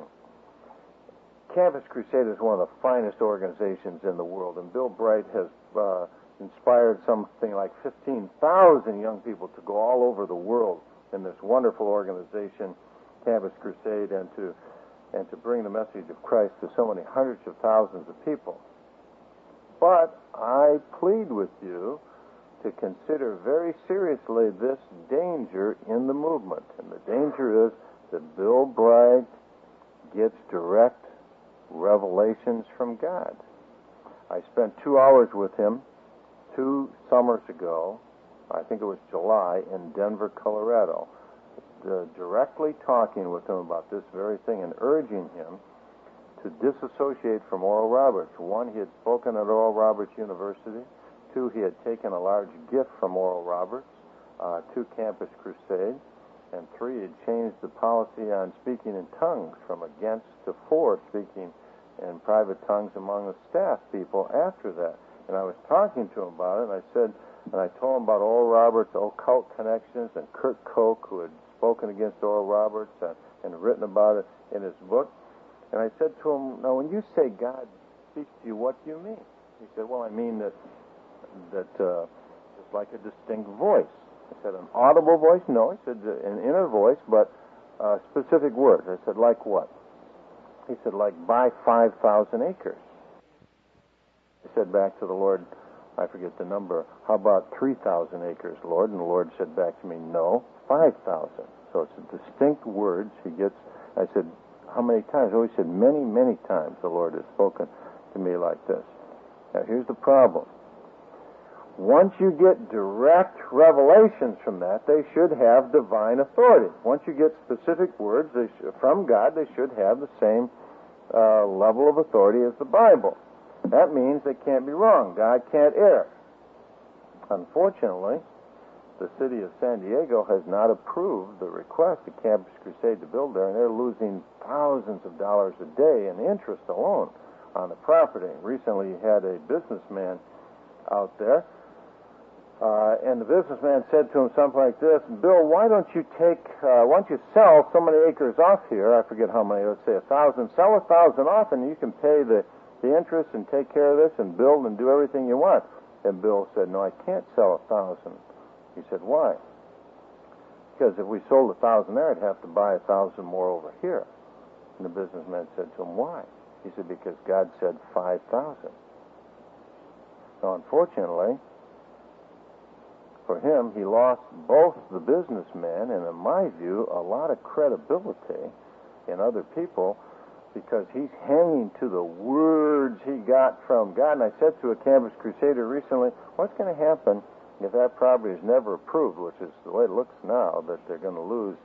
Campus Crusade is one of the finest organizations in the world, and Bill Bright has inspired something like 15,000 young people to go all over the world in this wonderful organization, Campus Crusade, and to bring the message of Christ to so many hundreds of thousands of people. But I plead with you to consider very seriously this danger in the movement. And the danger is that Bill Bright gets direct revelations from God. I spent 2 hours with him 2 summers ago, I think it was July, in Denver, Colorado, directly talking with him about this very thing and urging him to disassociate from Oral Roberts. 1, he had spoken at Oral Roberts University. 2, he had taken a large gift from Oral Roberts to Campus Crusade. And 3, he had changed the policy on speaking in tongues from against to for speaking in private tongues among the staff people after that. And I was talking to him about it, and I told him about Oral Roberts' occult connections and Kurt Koch, who had spoken against Oral Roberts and written about it in his book. And I said to him, now, when you say God speaks to you, what do you mean? He said, well, I mean that it's like a distinct voice. I said, an audible voice? No. He said, an inner voice, but specific words. I said, like what? He said, like, buy 5,000 acres. I said back to the Lord, I forget the number, how about 3,000 acres, Lord? And the Lord said back to me, no, 5,000. So it's a distinct words he gets. I said, how many times? Oh, he said, many, many times the Lord has spoken to me like this. Now, here's the problem. Once you get direct revelations from that, they should have divine authority. Once you get specific words from God, they should have the same level of authority as the Bible. That means they can't be wrong. God can't err. Unfortunately, the city of San Diego has not approved the request of Campus Crusade to build there, and they're losing thousands of dollars a day in interest alone on the property. Recently, you had a businessman out there, and the businessman said to him something like this, Bill, why don't you sell so many acres off here? I forget how many, let's say 1,000. Sell 1,000 off, and you can pay the interest and take care of this and build and do everything you want. And Bill said, no, I can't sell 1,000. He said, why? Because if we sold 1,000 there, I'd have to buy 1,000 more over here. And the businessman said to him, why? He said, because God said 5,000. Now, unfortunately, for him, he lost both the businessman and, in my view, a lot of credibility in other people, because he's hanging to the words he got from God. And I said to a Campus Crusader recently, what's going to happen if that property is never approved, which is the way it looks now, that they're going to lose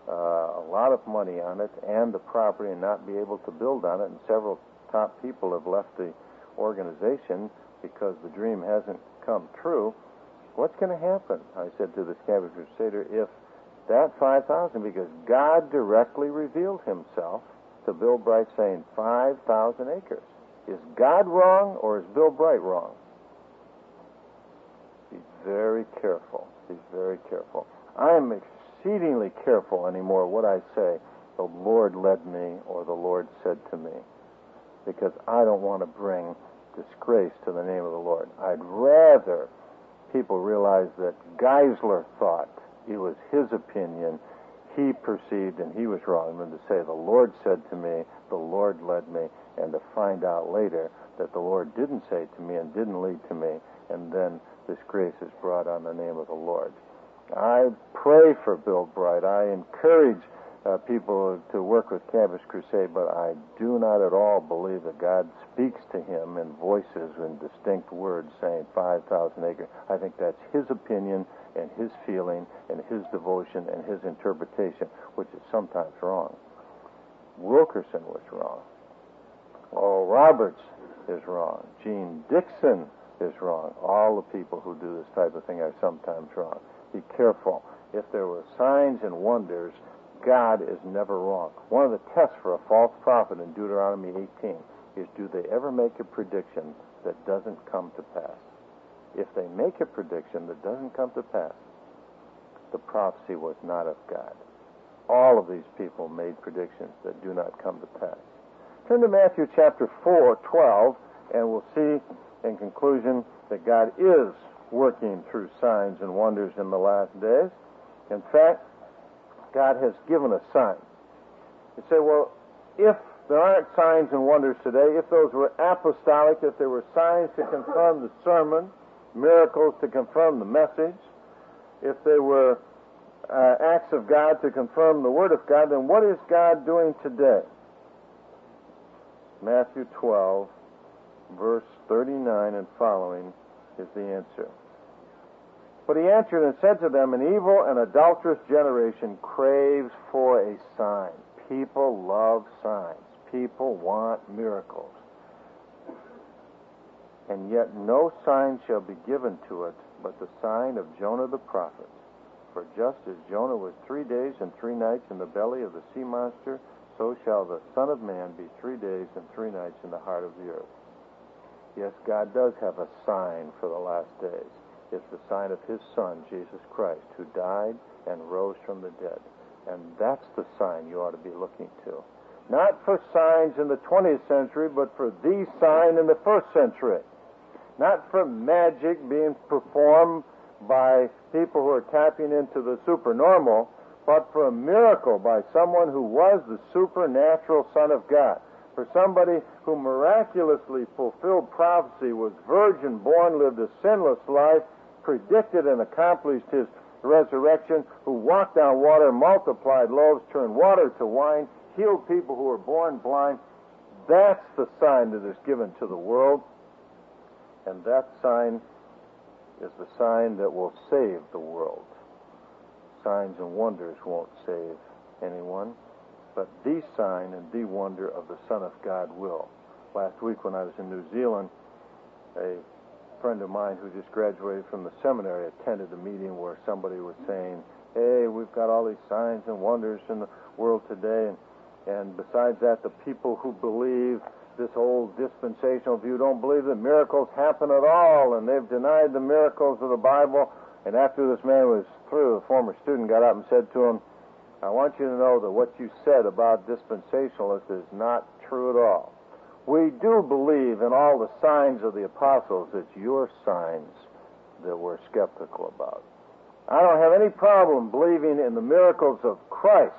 a lot of money on it and the property and not be able to build on it, and several top people have left the organization because the dream hasn't come true, what's going to happen? I said to this Campus Crusader, if that 5,000, because God directly revealed himself to Bill Bright saying 5,000 acres. Is God wrong or is Bill Bright wrong? Be very careful. Be very careful. I am exceedingly careful anymore what I say, the Lord led me or the Lord said to me, because I don't want to bring disgrace to the name of the Lord. I'd rather people realize that Geisler thought it was his opinion, he perceived, and he was wrong, than to say the Lord said to me, the Lord led me, and to find out later that the Lord didn't say to me and didn't lead to me, and then disgrace is brought on the name of the Lord. I pray for Bill Bright. I encourage people to work with Campus Crusade, but I do not at all believe that God speaks to him in voices in distinct words saying 5,000 acres. I think that's his opinion and his feeling and his devotion and his interpretation, which is sometimes wrong. Wilkerson was wrong. Oral Roberts is wrong. Gene Dixon is wrong. All the people who do this type of thing are sometimes wrong. Be careful. If there were signs and wonders, God is never wrong. One of the tests for a false prophet in Deuteronomy 18 is, do they ever make a prediction that doesn't come to pass? If they make a prediction that doesn't come to pass, the prophecy was not of God. All of these people made predictions that do not come to pass. Turn to Matthew chapter 4:12, and we'll see in conclusion that God is working through signs and wonders in the last days. In fact, God has given us signs. You say, well, if there aren't signs and wonders today, if those were apostolic, if there were signs to confirm the sermon, miracles to confirm the message, if they were acts of God to confirm the Word of God, then what is God doing today? Matthew 12, verse 39 and following is the answer. But he answered and said to them, an evil and adulterous generation craves for a sign. People love signs. People want miracles. And yet no sign shall be given to it but the sign of Jonah the prophet. For just as Jonah was 3 days and 3 nights in the belly of the sea monster, so shall the Son of Man be 3 days and 3 nights in the heart of the earth. Yes, God does have a sign for the last days. It's the sign of his Son, Jesus Christ, who died and rose from the dead. And that's the sign you ought to be looking to. Not for signs in the 20th century, but for the sign in the 1st century. Not for magic being performed by people who are tapping into the supernormal, but for a miracle by someone who was the supernatural Son of God. For somebody who miraculously fulfilled prophecy, was virgin born, lived a sinless life, predicted and accomplished his resurrection, who walked on water, multiplied loaves, turned water to wine, healed people who were born blind. That's the sign that is given to the world. And that sign is the sign that will save the world. Signs and wonders won't save anyone, but the sign and the wonder of the Son of God will. Last week when I was in New Zealand, a friend of mine who just graduated from the seminary attended a meeting where somebody was saying, hey, we've got all these signs and wonders in the world today, and besides that, the people who believe this old dispensational view don't believe that miracles happen at all, and they've denied the miracles of the Bible. And after this man was through, a former student got up and said to him, I want you to know that what you said about dispensationalists is not true at all. We do believe in all the signs of the apostles. It's your signs that we're skeptical about. I don't have any problem believing in the miracles of Christ.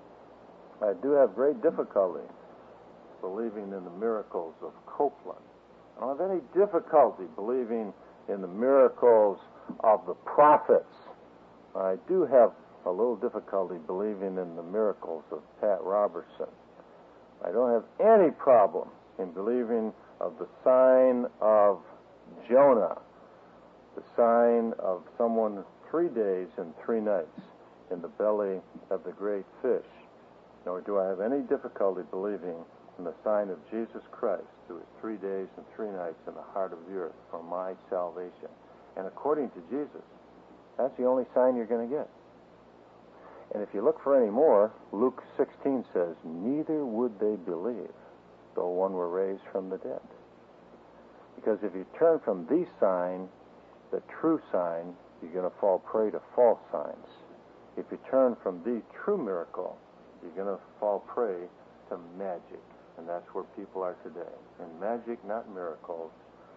I do have great difficulty believing in the miracles of Copeland. I don't have any difficulty believing in the miracles of the prophets. I do have a little difficulty believing in the miracles of Pat Robertson. I don't have any problem in believing of the sign of Jonah, the sign of someone 3 days and 3 nights in the belly of the great fish, nor do I have any difficulty believing in the sign of Jesus Christ, who is 3 days and 3 nights in the heart of the earth for my salvation. And according to Jesus, that's the only sign you're going to get. And if you look for any more, Luke 16 says, neither would they believe, though one were raised from the dead. Because if you turn from the sign, the true sign, you're going to fall prey to false signs. If you turn from the true miracle, you're going to fall prey to magic. And that's where people are today. In magic, not miracles.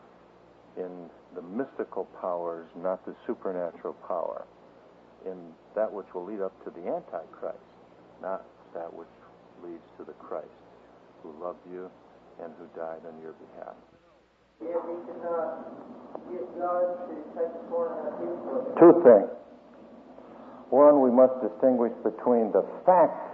In the mystical powers, not the supernatural power. In that which will lead up to the Antichrist, not that which leads to the Christ, who loved you and who died on your behalf. If he could not get God to take the 4.5 years. Two things. One, we must distinguish between the fact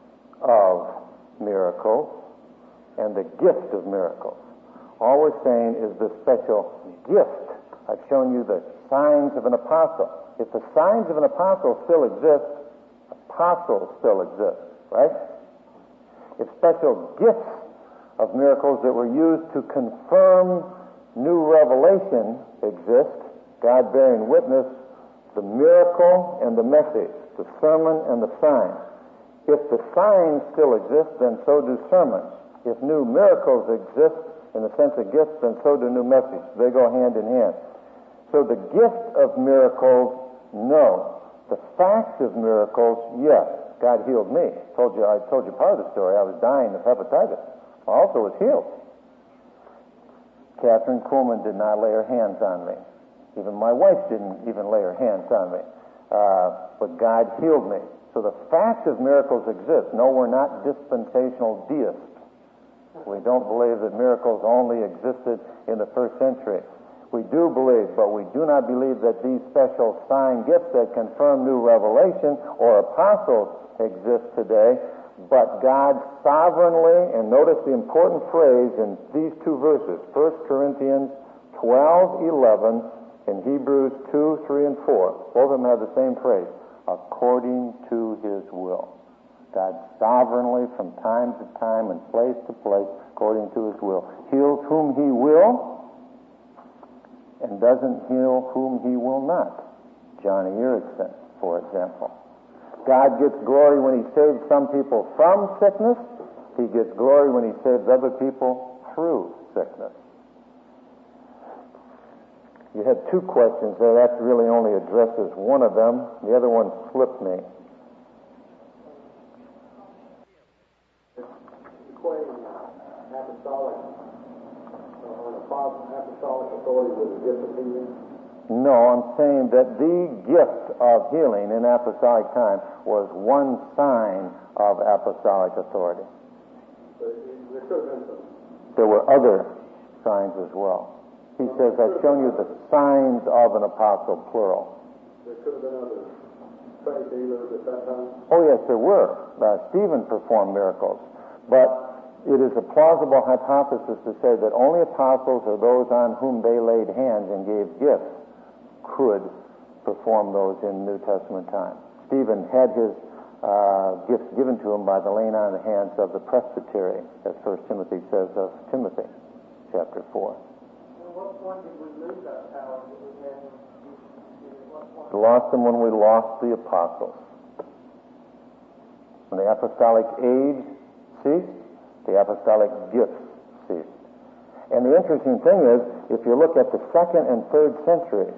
of miracles and the gift of miracles. All we're saying is the special gift. I've shown you the signs of an apostle. If the signs of an apostle still exist, apostles still exist, right? If special gifts of miracles that were used to confirm new revelation exist, God bearing witness, the miracle and the message, the sermon and the sign. If the signs still exist, then so do sermons. If new miracles exist in the sense of gifts, then so do new messages. They go hand in hand. So the gift of miracles, no. The fact of miracles, yes. God healed me. I told you part of the story. I was dying of hepatitis. I also was healed. Catherine Kuhlman did not lay her hands on me. Even my wife didn't even lay her hands on me. But God healed me. So the fact of miracles exist. No, we're not dispensational deists. We don't believe that miracles only existed in the first century. We do believe, but we do not believe that these special sign gifts that confirm new revelation or apostles exist today. But God sovereignly, and notice the important phrase in these two verses, 1 Corinthians 12:11 and Hebrews 2:3 and 4. Both of them have the same phrase, according to his will. God sovereignly, from time to time and place to place, according to his will, heals whom he will and doesn't heal whom he will not. Johnny Erickson, for example. God gets glory when he saves some people from sickness. He gets glory when he saves other people through sickness. You had two questions there. That really only addresses one of them. The other one slipped me. Equating apostolic authority with the gift of healing? No, I'm saying that the gift of healing in apostolic time was one sign of apostolic authority. But there could have been some. There were other signs as well. He says, I've shown you the signs of an apostle, plural. There could have been other faith healers at that time? Oh, yes, there were. Stephen performed miracles. But it is a plausible hypothesis to say that only apostles or those on whom they laid hands and gave gifts could perform those in New Testament time. Stephen had his gifts given to him by the laying on of the hands of the presbytery, as 1 Timothy says of Timothy, chapter 4. At what point did we lose that power that we had? We lost them when we lost the apostles. When the apostolic age ceased, the apostolic gifts ceased. And the interesting thing is, if you look at the 2nd and 3rd centuries,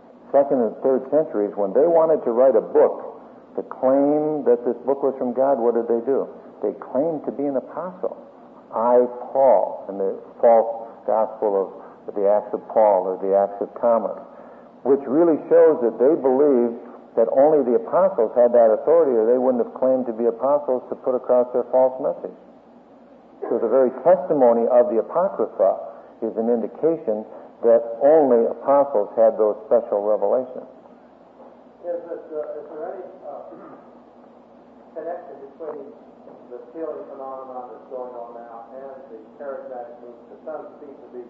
when they wanted to write a book to claim that this book was from God, what did they do? They claimed to be an apostle. I, Paul, in the false gospel of the Acts of Paul or the Acts of Thomas, which really shows that they believed that only the apostles had that authority, or they wouldn't have claimed to be apostles to put across their false message. So the very testimony of the Apocrypha is an indication that only apostles had those special revelations. Is there any connection between the healing phenomenon that's going on now and the charismatic movement? The some seem to be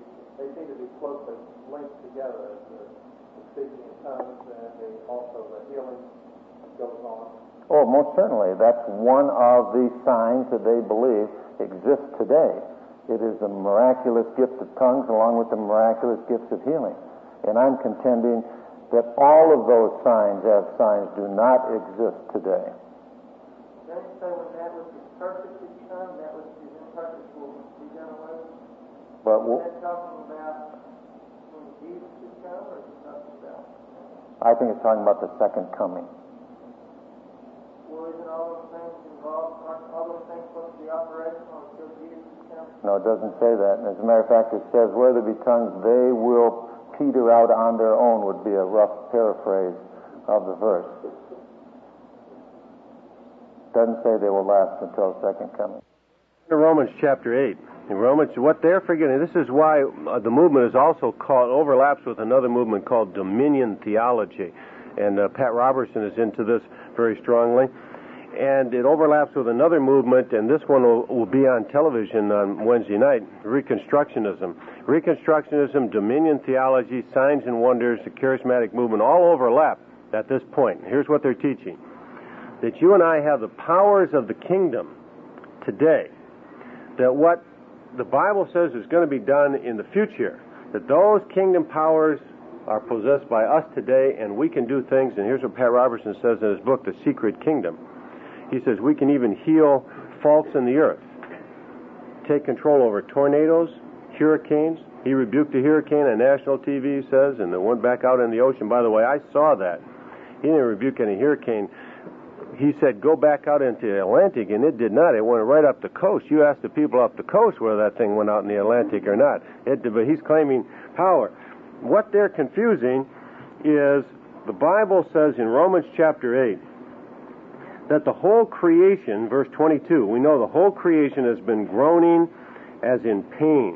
closely linked together, the speaking in tongues and also the healing goes on. Oh, most certainly. That's one of the signs that they believe exists today. It is the miraculous gift of tongues along with the miraculous gifts of healing. And I'm contending that all of those signs as signs do not exist today. Then it say when that which is perfect is come, that which is imperfect will be done away with. But Is that talking about when Jesus is come, or is it talking about? I think it's talking about the second coming. Well, isn't all those things involved? Aren't all those things supposed to be operational until Jesus comes? No, it doesn't say that. And as a matter of fact, it says, where there be tongues, they will peter out on their own, would be a rough paraphrase of the verse. Doesn't say they will last until the second coming. In Romans chapter 8. In Romans, what they're forgetting, this is why the movement is also called, overlaps with another movement called Dominion Theology. And Pat Robertson is into this very strongly. And it overlaps with another movement, and this one will be on television on Wednesday night, Reconstructionism. Reconstructionism, Dominion Theology, Signs and Wonders, the Charismatic Movement, all overlap at this point. Here's what they're teaching. That you and I have the powers of the kingdom today. That what the Bible says is going to be done in the future, that those kingdom powers are possessed by us today, and we can do things, and here's what Pat Robertson says in his book, The Secret Kingdom. He says we can even heal faults in the earth, take control over tornadoes, hurricanes. He rebuked a hurricane on national TV, he says, and it went back out in the ocean. By the way, I saw that. He didn't rebuke any hurricane. He said, go back out into the Atlantic, and it did not. It went right up the coast. You asked the people up the coast whether that thing went out in the Atlantic or not. But he's claiming power. What they're confusing is the Bible says in Romans chapter 8 that the whole creation, verse 22, we know the whole creation has been groaning as in pains.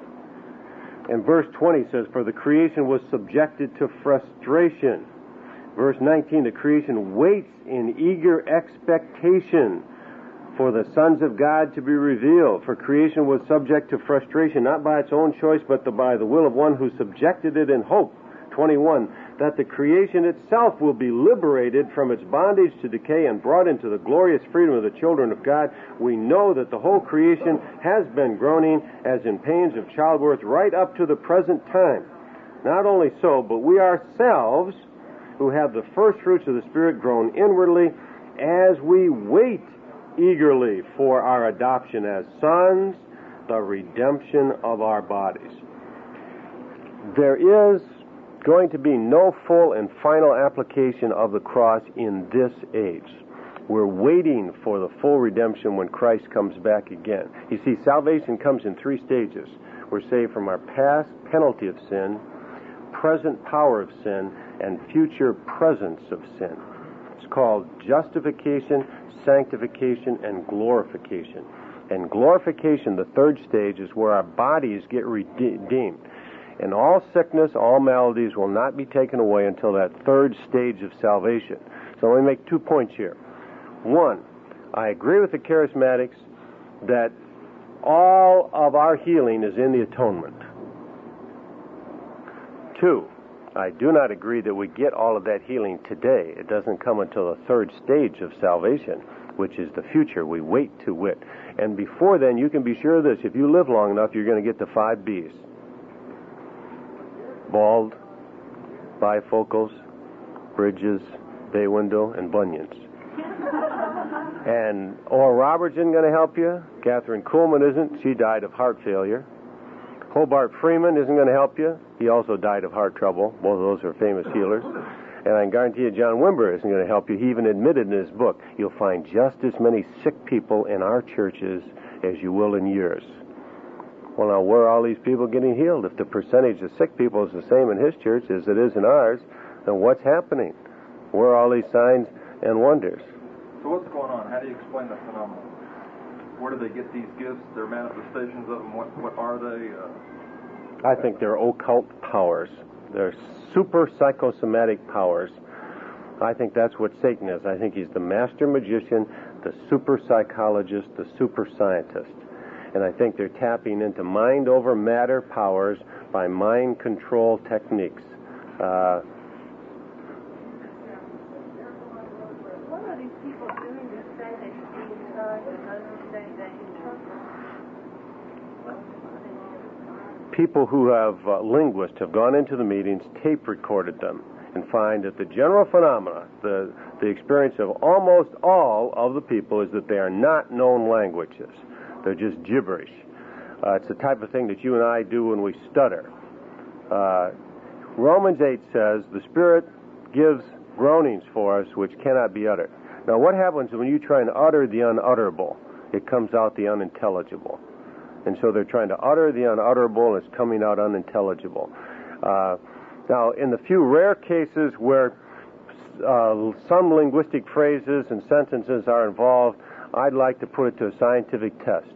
And verse 20 says, for the creation was subjected to frustration. Verse 19, the creation waits in eager expectation for the sons of God to be revealed. For creation was subject to frustration, not by its own choice, but by the will of one who subjected it in hope. 21, that the creation itself will be liberated from its bondage to decay and brought into the glorious freedom of the children of God. We know that the whole creation has been groaning as in pains of childbirth right up to the present time. Not only so, but we ourselves, who have the first fruits of the Spirit, groan inwardly as we wait eagerly for our adoption as sons, the redemption of our bodies. There is going to be no full and final application of the cross in this age. We're waiting for the full redemption when Christ comes back again. You see, salvation comes in three stages. We're saved from our past penalty of sin, present power of sin, and future presence of sin. It's called justification, sanctification, and glorification. And glorification, the third stage, is where our bodies get redeemed. And all sickness, all maladies will not be taken away until that third stage of salvation. So let me make 2 points here. One, I agree with the charismatics that all of our healing is in the atonement. 2, I do not agree that we get all of that healing today. It doesn't come until the third stage of salvation, which is the future. We wait to it. And before then, you can be sure of this. If you live long enough, you're going to get the 5 B's. Bald, bifocals, bridges, bay window, and bunions. And Oral Roberts isn't going to help you. Catherine Kuhlman isn't. She died of heart failure. Hobart Freeman isn't going to help you. He also died of heart trouble. Both of those are famous healers. And I can guarantee you John Wimber isn't going to help you. He even admitted in his book, you'll find just as many sick people in our churches as you will in yours. Well, now, where are all these people getting healed? If the percentage of sick people is the same in his church as it is in ours, then what's happening? Where are all these signs and wonders? So what's going on? How do you explain the phenomenon? Where do they get these gifts? Their manifestations of them? What are they? I think they're occult powers. They're super psychosomatic powers. I think that's what Satan is. I think he's the master magician, the super psychologist, the super scientist. And I think they're tapping into mind over matter powers by mind control techniques. People who have linguists have gone into the meetings, tape recorded them, and find that the general phenomena, the experience of almost all of the people is that they are not known languages. They're just gibberish. It's the type of thing that you and I do when we stutter. Romans 8 says, the Spirit gives groanings for us which cannot be uttered. Now, what happens when you try and utter the unutterable? It comes out the unintelligible. And so they're trying to utter the unutterable, and it's coming out unintelligible. Now, in the few rare cases where some linguistic phrases and sentences are involved, I'd like to put it to a scientific test.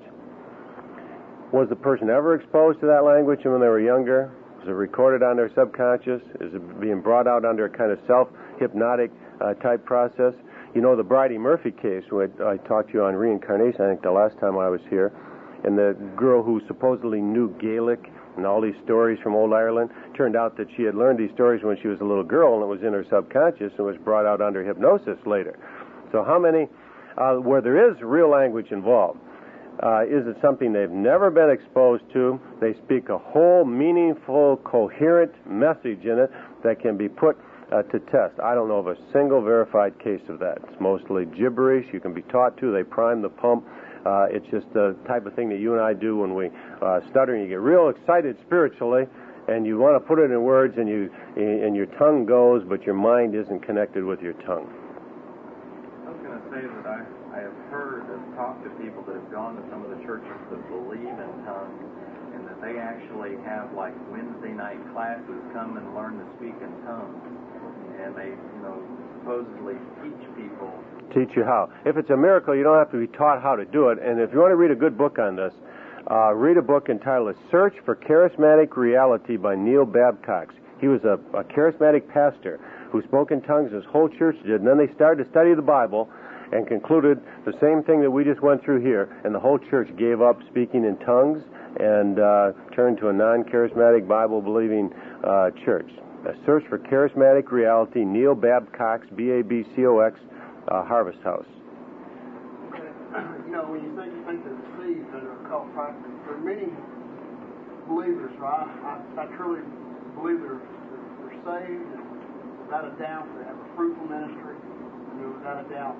Was the person ever exposed to that language when they were younger? Is it recorded on their subconscious? Is it being brought out under a kind of self-hypnotic type process? You know, the Bridie Murphy case, which I talked to you on reincarnation, I think the last time I was here, and the girl who supposedly knew Gaelic and all these stories from old Ireland, turned out that she had learned these stories when she was a little girl, and it was in her subconscious and was brought out under hypnosis later. So how many, where there is real language involved, is it something they've never been exposed to? They speak a whole meaningful, coherent message in it that can be put to test. I don't know of a single verified case of that. It's mostly gibberish. You can be taught to. They prime the pump. It's just the type of thing that you and I do when we stutter, and you get real excited spiritually, and you want to put it in words, and your tongue goes, but your mind isn't connected with your tongue. I was going to say that I have heard and talked to people that have gone to some of the churches that believe in tongues, and that they actually have like Wednesday night classes, come and learn to speak in tongues, and they, supposedly teach people. Teach you how. If it's a miracle, you don't have to be taught how to do it. And if you want to read a good book on this, read a book entitled Search for Charismatic Reality by Neil Babcock. He was a charismatic pastor who spoke in tongues. His whole church did. And then they started to study the Bible and concluded the same thing that we just went through here. And the whole church gave up speaking in tongues and turned to a non-charismatic, Bible-believing church. A Search for Charismatic Reality, Neil Babcock, B-A-B-C-O-X, Harvest House. When you think of the seeds that are called practice, there are many believers, right? I truly believe they're saved, and without a doubt they have a fruitful ministry, and without a doubt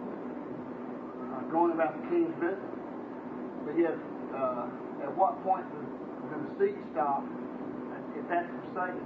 going about the king's business. But yet, at what point does the seed stop if that's for Satan?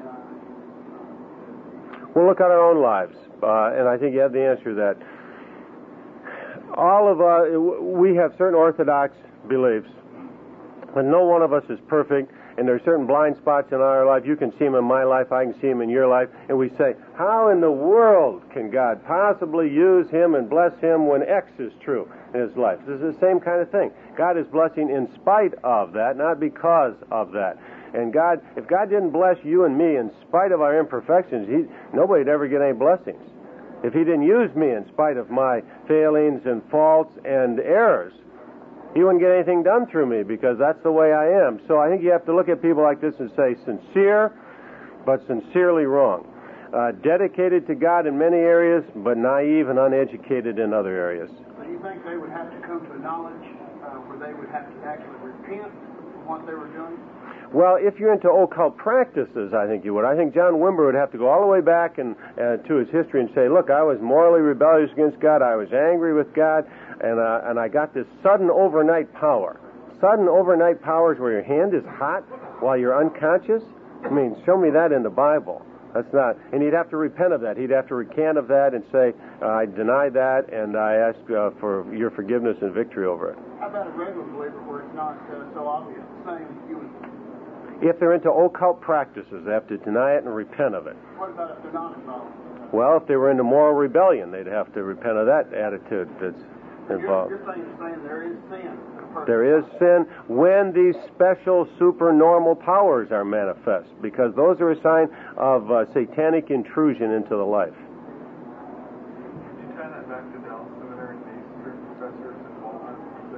We'll look at our own lives, and I think you have the answer to that. All of us, we have certain orthodox beliefs, but no one of us is perfect, and there are certain blind spots in our life. You can see them in my life, I can see them in your life, and we say, how in the world can God possibly use him and bless him when X is true in his life? This is the same kind of thing. God is blessing in spite of that, not because of that. And God, if God didn't bless you and me in spite of our imperfections, nobody'd ever get any blessings. If he didn't use me in spite of my failings and faults and errors, he wouldn't get anything done through me, because that's the way I am. So I think you have to look at people like this and say, sincere, but sincerely wrong. Dedicated to God in many areas, but naive and uneducated in other areas. So you think they would have to come to a knowledge where they would have to actually repent for what they were doing? Well, if you're into occult practices, I think you would. I think John Wimber would have to go all the way back and to his history and say, look, I was morally rebellious against God, I was angry with God, and I got this sudden overnight power. Sudden overnight powers where your hand is hot while you're unconscious? I mean, show me that in the Bible. That's not, and he'd have to repent of that. He'd have to recant of that and say, I deny that, and I ask for your forgiveness and victory over it. How about a regular believer where it's not so obvious? The same you would. If they're into occult practices, they have to deny it and repent of it. What about if they're not involved? Well, if they were into moral rebellion, they'd have to repent of that attitude that's involved. You're saying there is sin. There is sin when these special supernormal powers are manifest, because those are a sign of satanic intrusion into the life. Could you tie that back to Dallas Seminary and the professors involvement?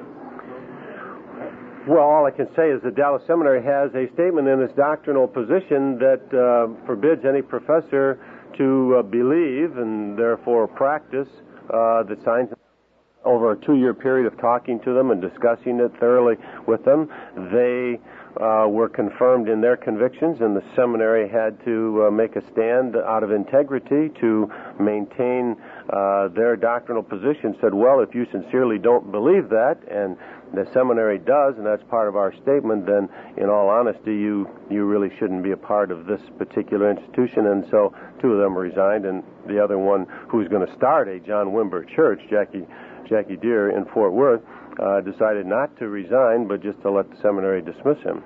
Well, all I can say is that Dallas Seminary has a statement in its doctrinal position that forbids any professor to believe and therefore practice the signs. over a 2-year period of talking to them and discussing it thoroughly with them, they were confirmed in their convictions, and the seminary had to make a stand out of integrity to maintain their doctrinal position. Said, well, if you sincerely don't believe that, and the seminary does, and that's part of our statement, then in all honesty, you really shouldn't be a part of this particular institution. And so 2 of them resigned, and the other one, who was going to start a John Wimber church, Jackie Deere in Fort Worth, decided not to resign, but just to let the seminary dismiss him.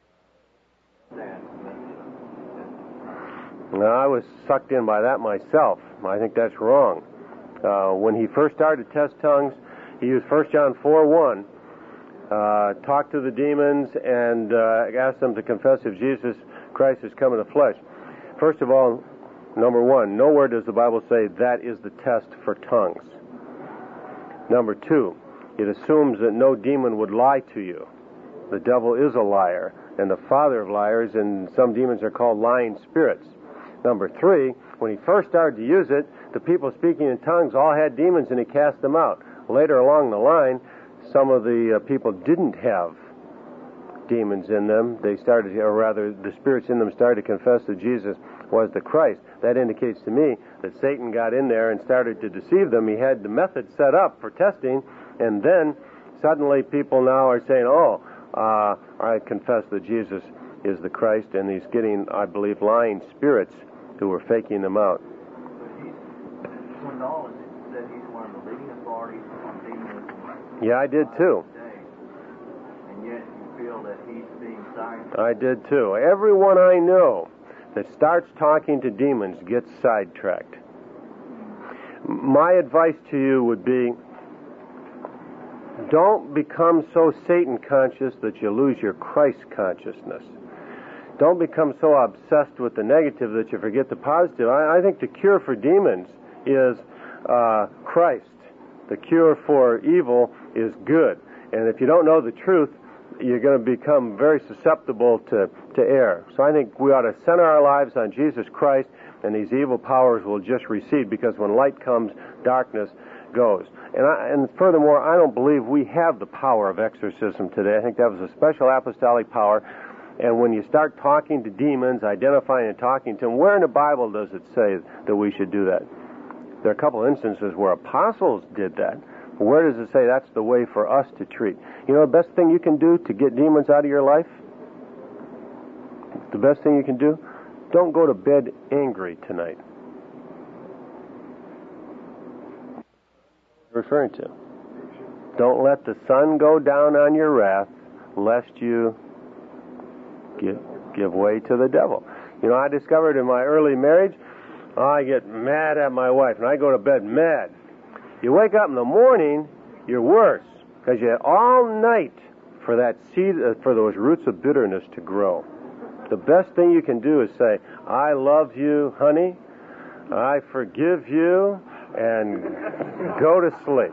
Now, I was sucked in by that myself. I think that's wrong. When he first started to test tongues, he used 1 John 4:1, talked to the demons and asked them to confess if Jesus Christ has come in the flesh. First of all, number 1, nowhere does the Bible say that is the test for tongues. Number 2, it assumes that no demon would lie to you. The devil is a liar, and the father of liars, and some demons are called lying spirits. Number 3, when he first started to use it, the people speaking in tongues all had demons, and he cast them out. Later along the line, some of the people didn't have demons in them. They started, or rather, the spirits in them started to confess that Jesus was the Christ. That indicates to me that Satan got in there and started to deceive them. He had the method set up for testing, and then suddenly people now are saying, I confess that Jesus is the Christ, and he's getting, I believe, lying spirits who were faking them out. Swindoll said he's one of the leading authorities on demonism. Yeah, I did too. And yet you feel that he's being silenced. I did too. Everyone I know that starts talking to demons gets sidetracked. My advice to you would be, don't become so Satan conscious that you lose your Christ consciousness. Don't become so obsessed with the negative that you forget the positive. I think the cure for demons is Christ. The cure for evil is good. And if you don't know the truth, you're going to become very susceptible to error. So I think we ought to center our lives on Jesus Christ, and these evil powers will just recede, because when light comes, darkness goes. And furthermore, I don't believe we have the power of exorcism today. I think that was a special apostolic power. And when you start talking to demons, identifying and talking to them, where in the Bible does it say that we should do that? There are a couple of instances where apostles did that. Where does it say that's the way for us to treat? You know the best thing you can do to get demons out of your life? The best thing you can do? Don't go to bed angry tonight. Referring to. Don't let the sun go down on your wrath, lest you give way to the devil. You know, I discovered in my early marriage, I get mad at my wife, and I go to bed mad. You wake up in the morning, you're worse, because you had all night for that seed, for those roots of bitterness to grow. The best thing you can do is say, I love you, honey, I forgive you, and go to sleep.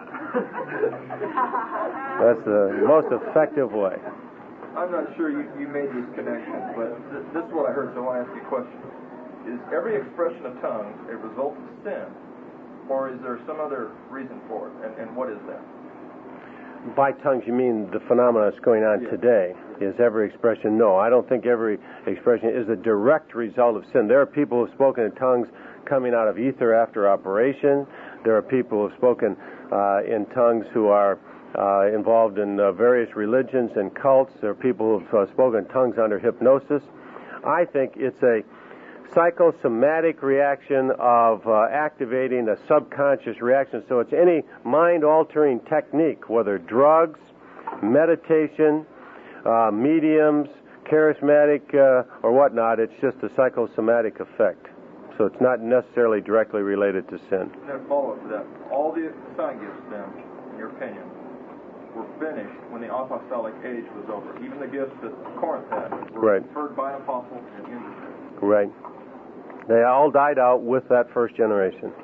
That's the most effective way. I'm not sure you made this connection, but this is what I heard, so I want to ask you a question. Is every expression of tongues a result of sin, or is there some other reason for it? And what is that? By tongues, you mean the phenomena that's going on today. Is every expression? No, I don't think every expression is a direct result of sin. There are people who have spoken in tongues coming out of ether after operation. There are people who have spoken in tongues who are involved in various religions and cults. There are people who have spoken in tongues under hypnosis. I think it's a psychosomatic reaction of activating a subconscious reaction. So it's any mind-altering technique, whether drugs, meditation, mediums, charismatic, or whatnot. It's just a psychosomatic effect. So it's not necessarily directly related to sin. And then follow up to that. All the sign gifts, then, in your opinion, were finished when the apostolic age was over. Even the gifts that Corinth had were conferred by an apostle and ended. Right. They all died out with that first generation.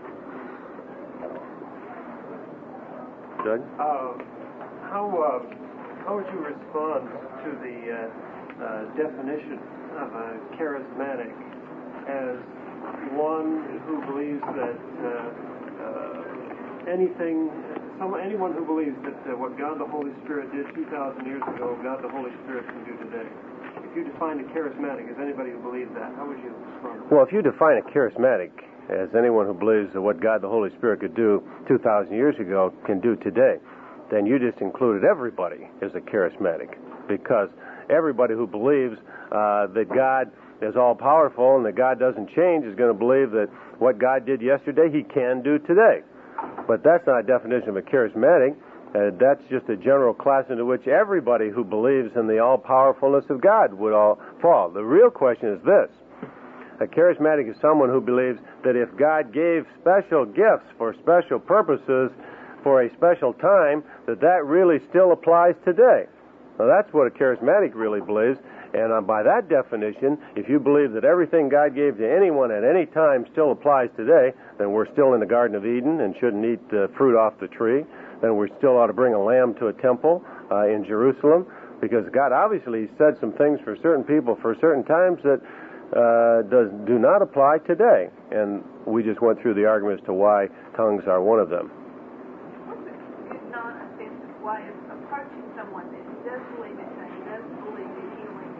Doug? How would you respond to the definition of a charismatic as one who believes that anything anyone who believes that what God the Holy Spirit did 2,000 years ago, God the Holy Spirit can do today. If you define a charismatic as anybody who believes that, how would you respond? Well, if you define a charismatic as anyone who believes that what God the Holy Spirit could do 2,000 years ago can do today, then you just included everybody as a charismatic, because everybody who believes that God is all-powerful and that God doesn't change is going to believe that what God did yesterday, He can do today. But that's not a definition of a charismatic. That's just a general class into which everybody who believes in the all-powerfulness of God would all fall. The real question is this. A charismatic is someone who believes that if God gave special gifts for special purposes for a special time, that really still applies today. Now, that's what a charismatic really believes. And by that definition, if you believe that everything God gave to anyone at any time still applies today, then we're still in the Garden of Eden and shouldn't eat fruit off the tree. Then we still ought to bring a lamb to a temple in Jerusalem, because God obviously said some things for certain people for certain times that do not apply today. And we just went through the argument as to why tongues are one of them. What's a non-offensive way of approaching someone that does believe in things, does believe in healing,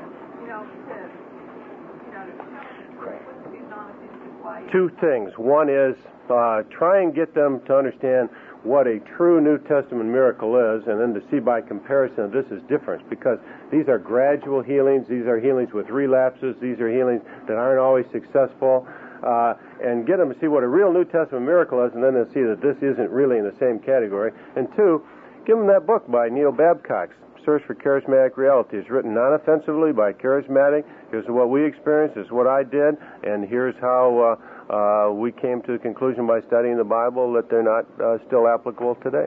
what's a non-offensive way? Two things. One is try and get them to understand what a true New Testament miracle is, and then to see by comparison this is different, because these are gradual healings, these are healings with relapses, these are healings that aren't always successful, and get them to see what a real New Testament miracle is, and then they'll see that this isn't really in the same category. And two, give them that book by Neil Babcock, Search for Charismatic Reality. It's written non-offensively by charismatic. Here's what we experienced, here's what I did, and here's how we came to the conclusion by studying the Bible that they're not still applicable today.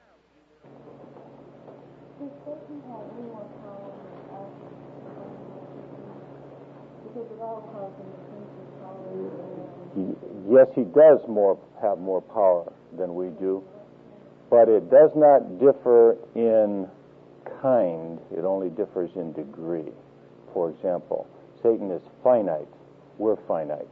Yes, he does have more power than we do, but it does not differ in kind. It only differs in degree. For example, Satan is finite. We're finite.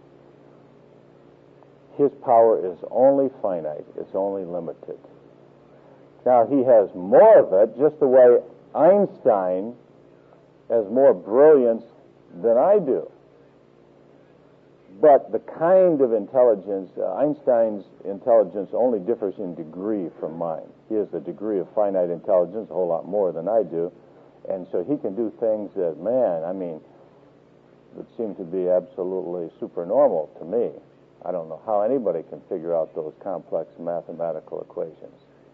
His power is only finite. It's only limited. Now, he has more of it, just the way Einstein has more brilliance than I do. But the kind of intelligence, Einstein's intelligence only differs in degree from mine. He has a degree of finite intelligence, a whole lot more than I do. And so he can do things that, would seem to be absolutely supernormal to me. I don't know how anybody can figure out those complex mathematical equations.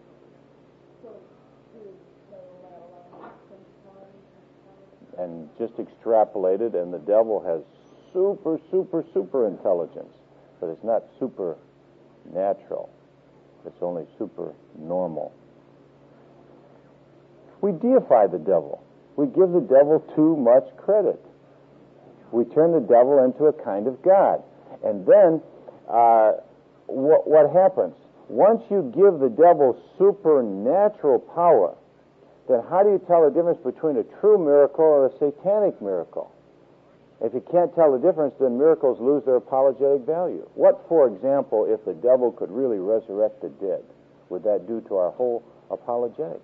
And just extrapolate it, and the devil has super intelligence. But it's not supernatural. It's only super normal. We deify the devil. We give the devil too much credit. We turn the devil into a kind of God. And then what happens? Once you give the devil supernatural power, then how do you tell the difference between a true miracle or a satanic miracle? If you can't tell the difference, then miracles lose their apologetic value. What, for example, if the devil could really resurrect the dead? Would that do to our whole apologetic?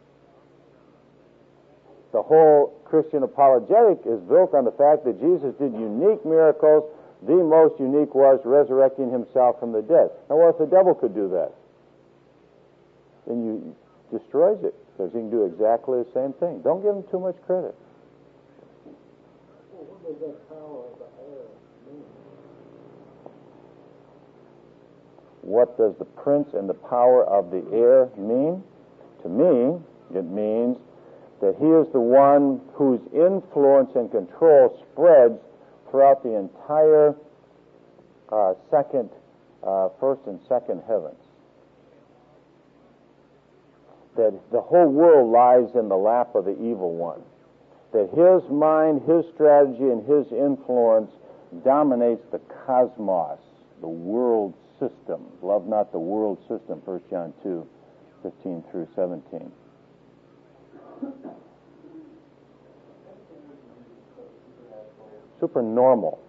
The whole Christian apologetic is built on the fact that Jesus did unique miracles. The most unique was resurrecting himself from the dead. Now, what if the devil could do that? Then you destroys it, because he can do exactly the same thing. Don't give him too much credit. Well, what does that power of the air mean? What does the prince and the power of the air mean? To me, it means that he is the one whose influence and control spreads throughout the entire first and second heavens. That the whole world lies in the lap of the evil one. That his mind, his strategy, and his influence dominates the cosmos, the world system. Love not the world system, 1 John 2, 15 through 17. Supernormal.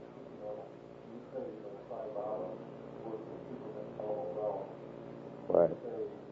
Right.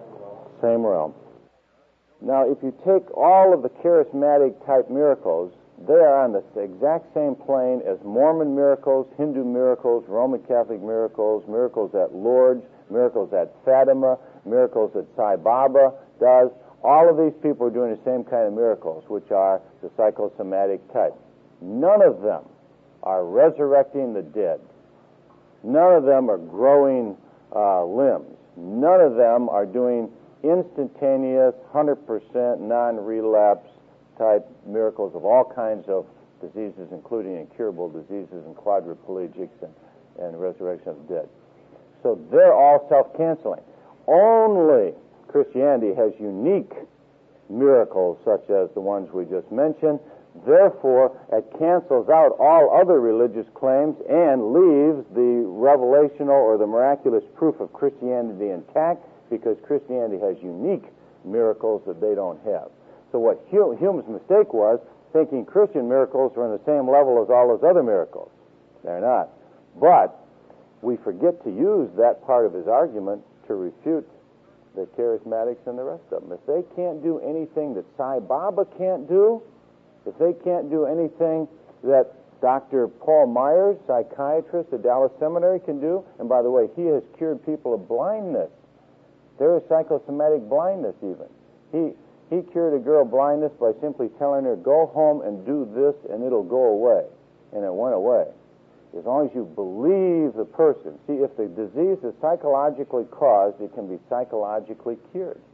Same realm. Now, if you take all of the charismatic type miracles, they are on the exact same plane as Mormon miracles, Hindu miracles, Roman Catholic miracles, miracles at Lourdes, miracles at Fatima, miracles that Sai Baba does. All of these people are doing the same kind of miracles, which are the psychosomatic type. None of them are resurrecting the dead. None of them are growing limbs. None of them are doing instantaneous, 100% non-relapse type miracles of all kinds of diseases, including incurable diseases and quadriplegics and resurrection of the dead. So they're all self-canceling. Only Christianity has unique miracles such as the ones we just mentioned. Therefore, it cancels out all other religious claims and leaves the revelational or the miraculous proof of Christianity intact, because Christianity has unique miracles that they don't have. So what Hume's mistake was, thinking Christian miracles were on the same level as all those other miracles. They're not. But we forget to use that part of his argument to refute the charismatics and the rest of them. If they can't do anything that Sai Baba can't do, if they can't do anything that Dr. Paul Myers, psychiatrist at Dallas Seminary, can do, and by the way, he has cured people of blindness. There is psychosomatic blindness even. He cured a girl blindness by simply telling her, go home and do this and it'll go away. And it went away. As long as you believe the person. See, if the disease is psychologically caused, it can be psychologically cured.